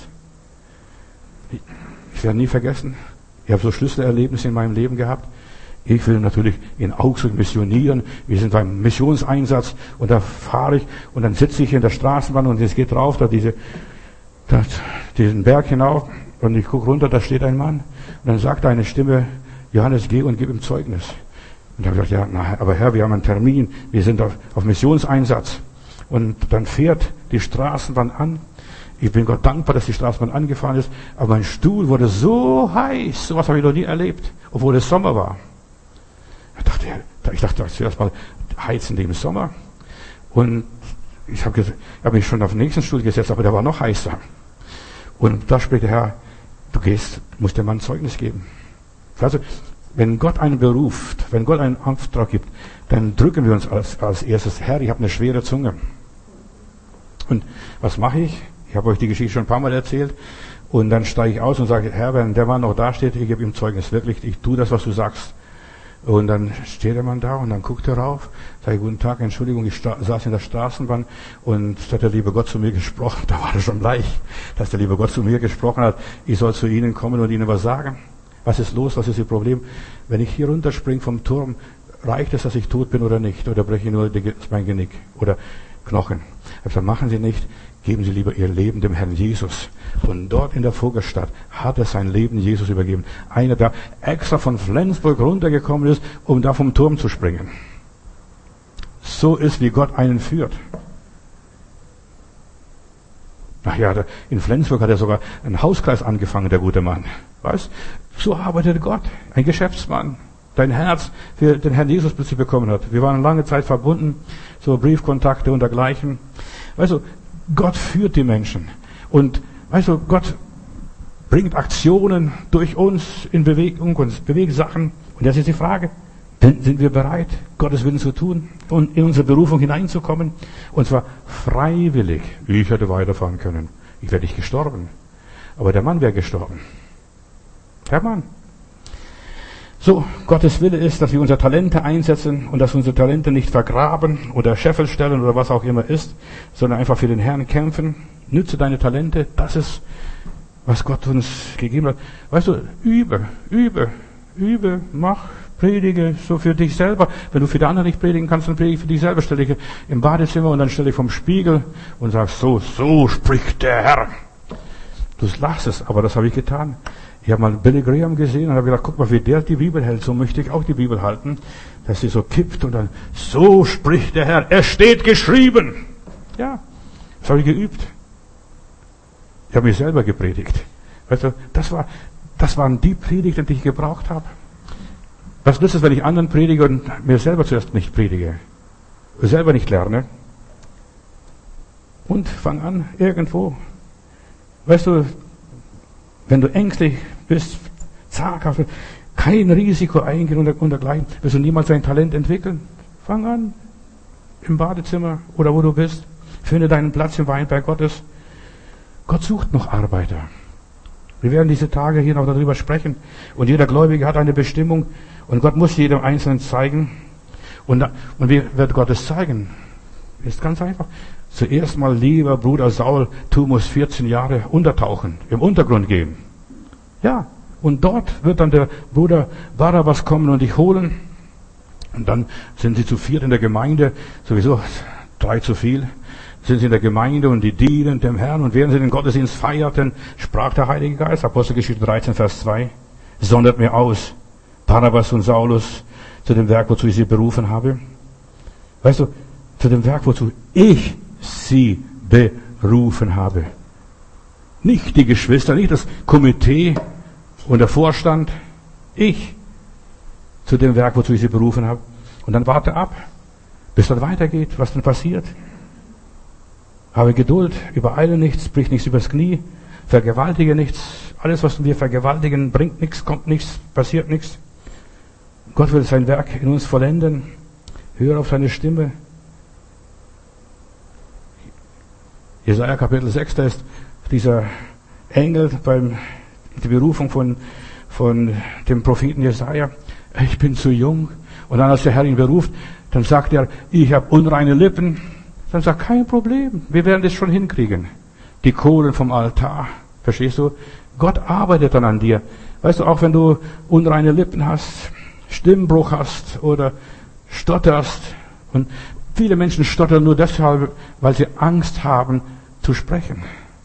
Speaker 1: Ich werde nie vergessen, ich habe so Schlüsselerlebnisse in meinem Leben gehabt. Ich will natürlich in Augsburg missionieren. Wir sind beim Missionseinsatz und da fahre ich und dann sitze ich in der Straßenbahn und es geht drauf, diesen Berg hinauf und ich gucke runter, da steht ein Mann und dann sagt eine Stimme, Johannes, geh und gib ihm Zeugnis. Und da habe ich gesagt, ja, aber Herr, wir haben einen Termin, wir sind auf Missionseinsatz. Und dann fährt die Straßenbahn an. Ich bin Gott dankbar, dass die Straßenbahn angefahren ist, aber mein Stuhl wurde so heiß, sowas habe ich noch nie erlebt, obwohl es Sommer war. Ich dachte zuerst mal, heizen im Sommer. Und ich habe mich schon auf den nächsten Stuhl gesetzt, aber der war noch heißer. Und da spricht der Herr, musst dem Mann Zeugnis geben. Also, wenn Gott einen beruft, wenn Gott einen Auftrag gibt, dann drücken wir uns als erstes, Herr, ich habe eine schwere Zunge. Und was mache ich? Ich habe euch die Geschichte schon ein paar Mal erzählt. Und dann steige ich aus und sage, Herr, wenn der Mann noch da steht, ich gebe ihm Zeugnis. Wirklich, ich tue das, was du sagst. Und dann steht der Mann da und dann guckt er rauf, sage, guten Tag, Entschuldigung, ich saß in der Straßenbahn und hat der liebe Gott zu mir gesprochen. Da war er schon leicht, dass der liebe Gott zu mir gesprochen hat, ich soll zu Ihnen kommen und Ihnen was sagen. Was ist los? Was ist Ihr Problem? Wenn ich hier runterspringe vom Turm, reicht es, dass ich tot bin oder nicht? Oder breche ich nur mein Genick oder Knochen? Ich habe gesagt, machen Sie nicht, geben Sie lieber Ihr Leben dem Herrn Jesus. Und dort in der Vogelstadt hat er sein Leben Jesus übergeben. Einer, der extra von Flensburg runtergekommen ist, um da vom Turm zu springen. So ist, wie Gott einen führt. Ach ja, in Flensburg hat er sogar einen Hauskreis angefangen, der gute Mann. Weißt? So arbeitet Gott. Ein Geschäftsmann. Dein Herz für den Herrn Jesus plötzlich bekommen hat. Wir waren lange Zeit verbunden, so Briefkontakte und dergleichen. Weißt du, Gott führt die Menschen. Und weißt du, Gott bringt Aktionen durch uns in Bewegung und bewegt Sachen. Und jetzt ist die Frage, sind wir bereit, Gottes Willen zu tun und in unsere Berufung hineinzukommen? Und zwar freiwillig. Ich hätte weiterfahren können. Ich wäre nicht gestorben. Aber der Mann wäre gestorben. Der Mann. So, Gottes Wille ist, dass wir unsere Talente einsetzen und dass unsere Talente nicht vergraben oder Scheffel stellen oder was auch immer ist, sondern einfach für den Herrn kämpfen. Nütze deine Talente. Das ist, was Gott uns gegeben hat. Weißt du, übe, mach, predige so für dich selber. Wenn du für die anderen nicht predigen kannst, dann predige für dich selber. Stell dich im Badezimmer und dann stell dich vom Spiegel und sagst, so spricht der Herr. Du lachst es, aber das habe ich getan. Ich habe mal Billy Graham gesehen und habe gedacht, guck mal, wie der die Bibel hält, so möchte ich auch die Bibel halten, dass sie so kippt und dann, so spricht der Herr, es steht geschrieben. Ja, das habe ich geübt. Ich habe mich selber gepredigt. Weißt du, das waren die Predigten, die ich gebraucht habe. Was nützt es, wenn ich anderen predige und mir selber zuerst nicht predige? Selber nicht lerne? Und fang an, irgendwo. Weißt du, wenn du ängstlich bist zaghaft, kein Risiko eingehen und dergleichen, wirst du niemals dein Talent entwickeln. Fang an, im Badezimmer oder wo du bist. Finde deinen Platz im Weinberg Gottes. Gott sucht noch Arbeiter. Wir werden diese Tage hier noch darüber sprechen. Und jeder Gläubige hat eine Bestimmung. Und Gott muss jedem Einzelnen zeigen. Und wie wird Gott es zeigen? Ist ganz einfach. Zuerst mal, lieber Bruder Saul, du musst 14 Jahre untertauchen, im Untergrund gehen. Ja, und dort wird dann der Bruder Barabbas kommen und dich holen. Und dann sind sie zu viert in der Gemeinde, sowieso 3 zu viel, sind sie in der Gemeinde und die dienen dem Herrn. Und während sie den Gottesdienst feierten, sprach der Heilige Geist, Apostelgeschichte 13, Vers 2, sondert mir aus, Barabbas und Saulus, zu dem Werk, wozu ich sie berufen habe. Weißt du, zu dem Werk, wozu ich sie berufen habe. Nicht die Geschwister, nicht das Komitee und der Vorstand. Ich zu dem Werk, wozu ich sie berufen habe. Und dann warte ab, bis das weitergeht, was dann passiert. Habe Geduld, übereile nichts, brich nichts übers Knie, vergewaltige nichts. Alles, was wir vergewaltigen, bringt nichts, kommt nichts, passiert nichts. Gott will sein Werk in uns vollenden. Höre auf seine Stimme. Jesaja Kapitel 6, da ist dieser Engel die Berufung von dem Propheten Jesaja. Ich bin zu jung. Und dann, als der Herr ihn beruft, dann sagt er, ich habe unreine Lippen. Dann sagt, kein Problem, wir werden das schon hinkriegen. Die Kohlen vom Altar, verstehst du? Gott arbeitet dann an dir. Weißt du, auch wenn du unreine Lippen hast, Stimmbruch hast oder stotterst. Und viele Menschen stottern nur deshalb, weil sie Angst haben zu sprechen.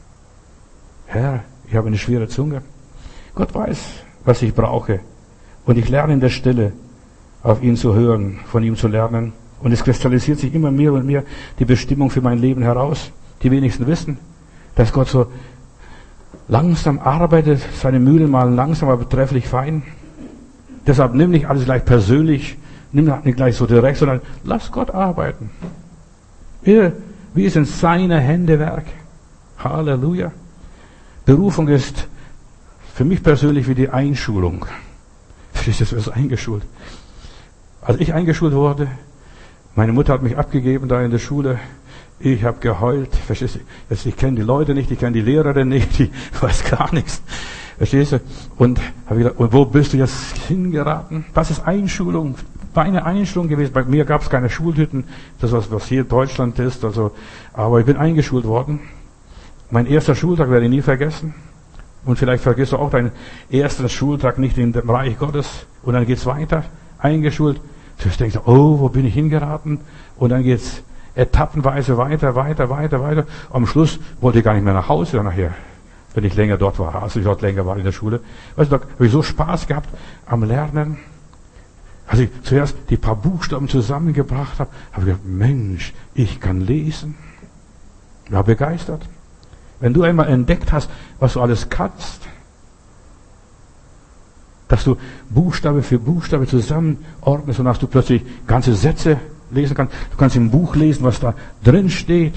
Speaker 1: Herr, ich habe eine schwere Zunge. Gott weiß, was ich brauche. Und ich lerne in der Stille, auf ihn zu hören, von ihm zu lernen. Und es kristallisiert sich immer mehr und mehr die Bestimmung für mein Leben heraus. Die wenigsten wissen, dass Gott so langsam arbeitet, seine Mühlen malen langsam, aber trefflich fein. Deshalb nimm nicht alles gleich persönlich, nimm nicht gleich so direkt, sondern lass Gott arbeiten. Wir sind seine Hände Werk. Halleluja. Berufung ist für mich persönlich wie die Einschulung. Verstehst du, das ist eingeschult. Als ich eingeschult wurde, meine Mutter hat mich abgegeben da in der Schule. Ich habe geheult. Verstehst du? Ich kenne die Leute nicht, ich kenne die Lehrerin nicht, ich weiß gar nichts. Verstehst du? Und habe gedacht, und wo bist du jetzt hingeraten? Das ist Einschulung. Meine Einschulung gewesen. Bei mir gab es keine Schulhütten, das was hier in Deutschland ist. Also, aber ich bin eingeschult worden. Mein erster Schultag werde ich nie vergessen. Und vielleicht vergisst du auch deinen ersten Schultag nicht in dem Reich Gottes. Und dann geht's weiter. Eingeschult. Du denkst, oh, wo bin ich hingeraten? Und dann geht's etappenweise weiter. Am Schluss wollte ich gar nicht mehr nach Hause nachher, wenn ich länger dort war. Also ich dort länger war in der Schule. Weißt du, da habe ich so Spaß gehabt am Lernen. Als ich zuerst die paar Buchstaben zusammengebracht habe, habe ich gedacht, Mensch, ich kann lesen. Ich war begeistert. Wenn du einmal entdeckt hast, was du alles kannst, dass du Buchstabe für Buchstabe zusammenordnest und dass du plötzlich ganze Sätze lesen kannst. Du kannst im Buch lesen, was da drin steht.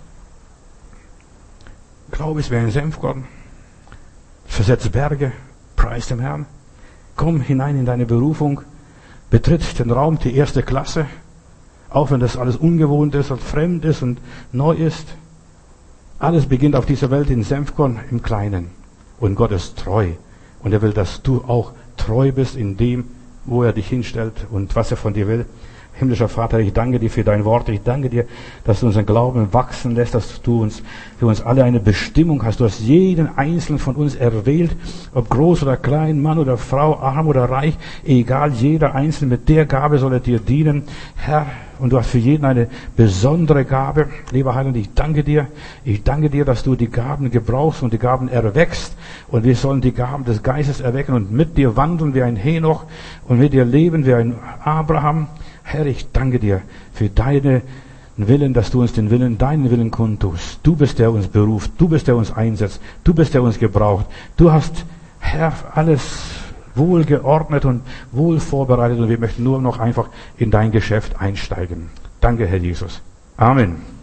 Speaker 1: Glaube ist wie ein Senfkorn. Versetzt Berge. Preis dem Herrn. Komm hinein in deine Berufung. Betritt den Raum, die erste Klasse. Auch wenn das alles ungewohnt ist und fremd ist und neu ist. Alles beginnt auf dieser Welt in Senfkorn, im Kleinen. Und Gott ist treu. Und er will, dass du auch treu bist in dem, wo er dich hinstellt und was er von dir will. Himmlischer Vater, ich danke dir für dein Wort. Ich danke dir, dass du unseren Glauben wachsen lässt, dass du für uns alle eine Bestimmung hast. Du hast jeden Einzelnen von uns erwählt, ob groß oder klein, Mann oder Frau, arm oder reich, egal, jeder Einzelne mit der Gabe soll er dir dienen. Herr, und du hast für jeden eine besondere Gabe. Lieber Heiland, ich danke dir. Ich danke dir, dass du die Gaben gebrauchst und die Gaben erweckst. Und wir sollen die Gaben des Geistes erwecken und mit dir wandeln wie ein Henoch und mit dir leben wie ein Abraham. Herr, ich danke dir für deinen Willen, dass du uns deinen Willen kundtust. Du bist der uns beruft, du bist der uns einsetzt, du bist der uns gebraucht. Du hast, Herr, alles wohl geordnet und wohl vorbereitet und wir möchten nur noch einfach in dein Geschäft einsteigen. Danke, Herr Jesus. Amen.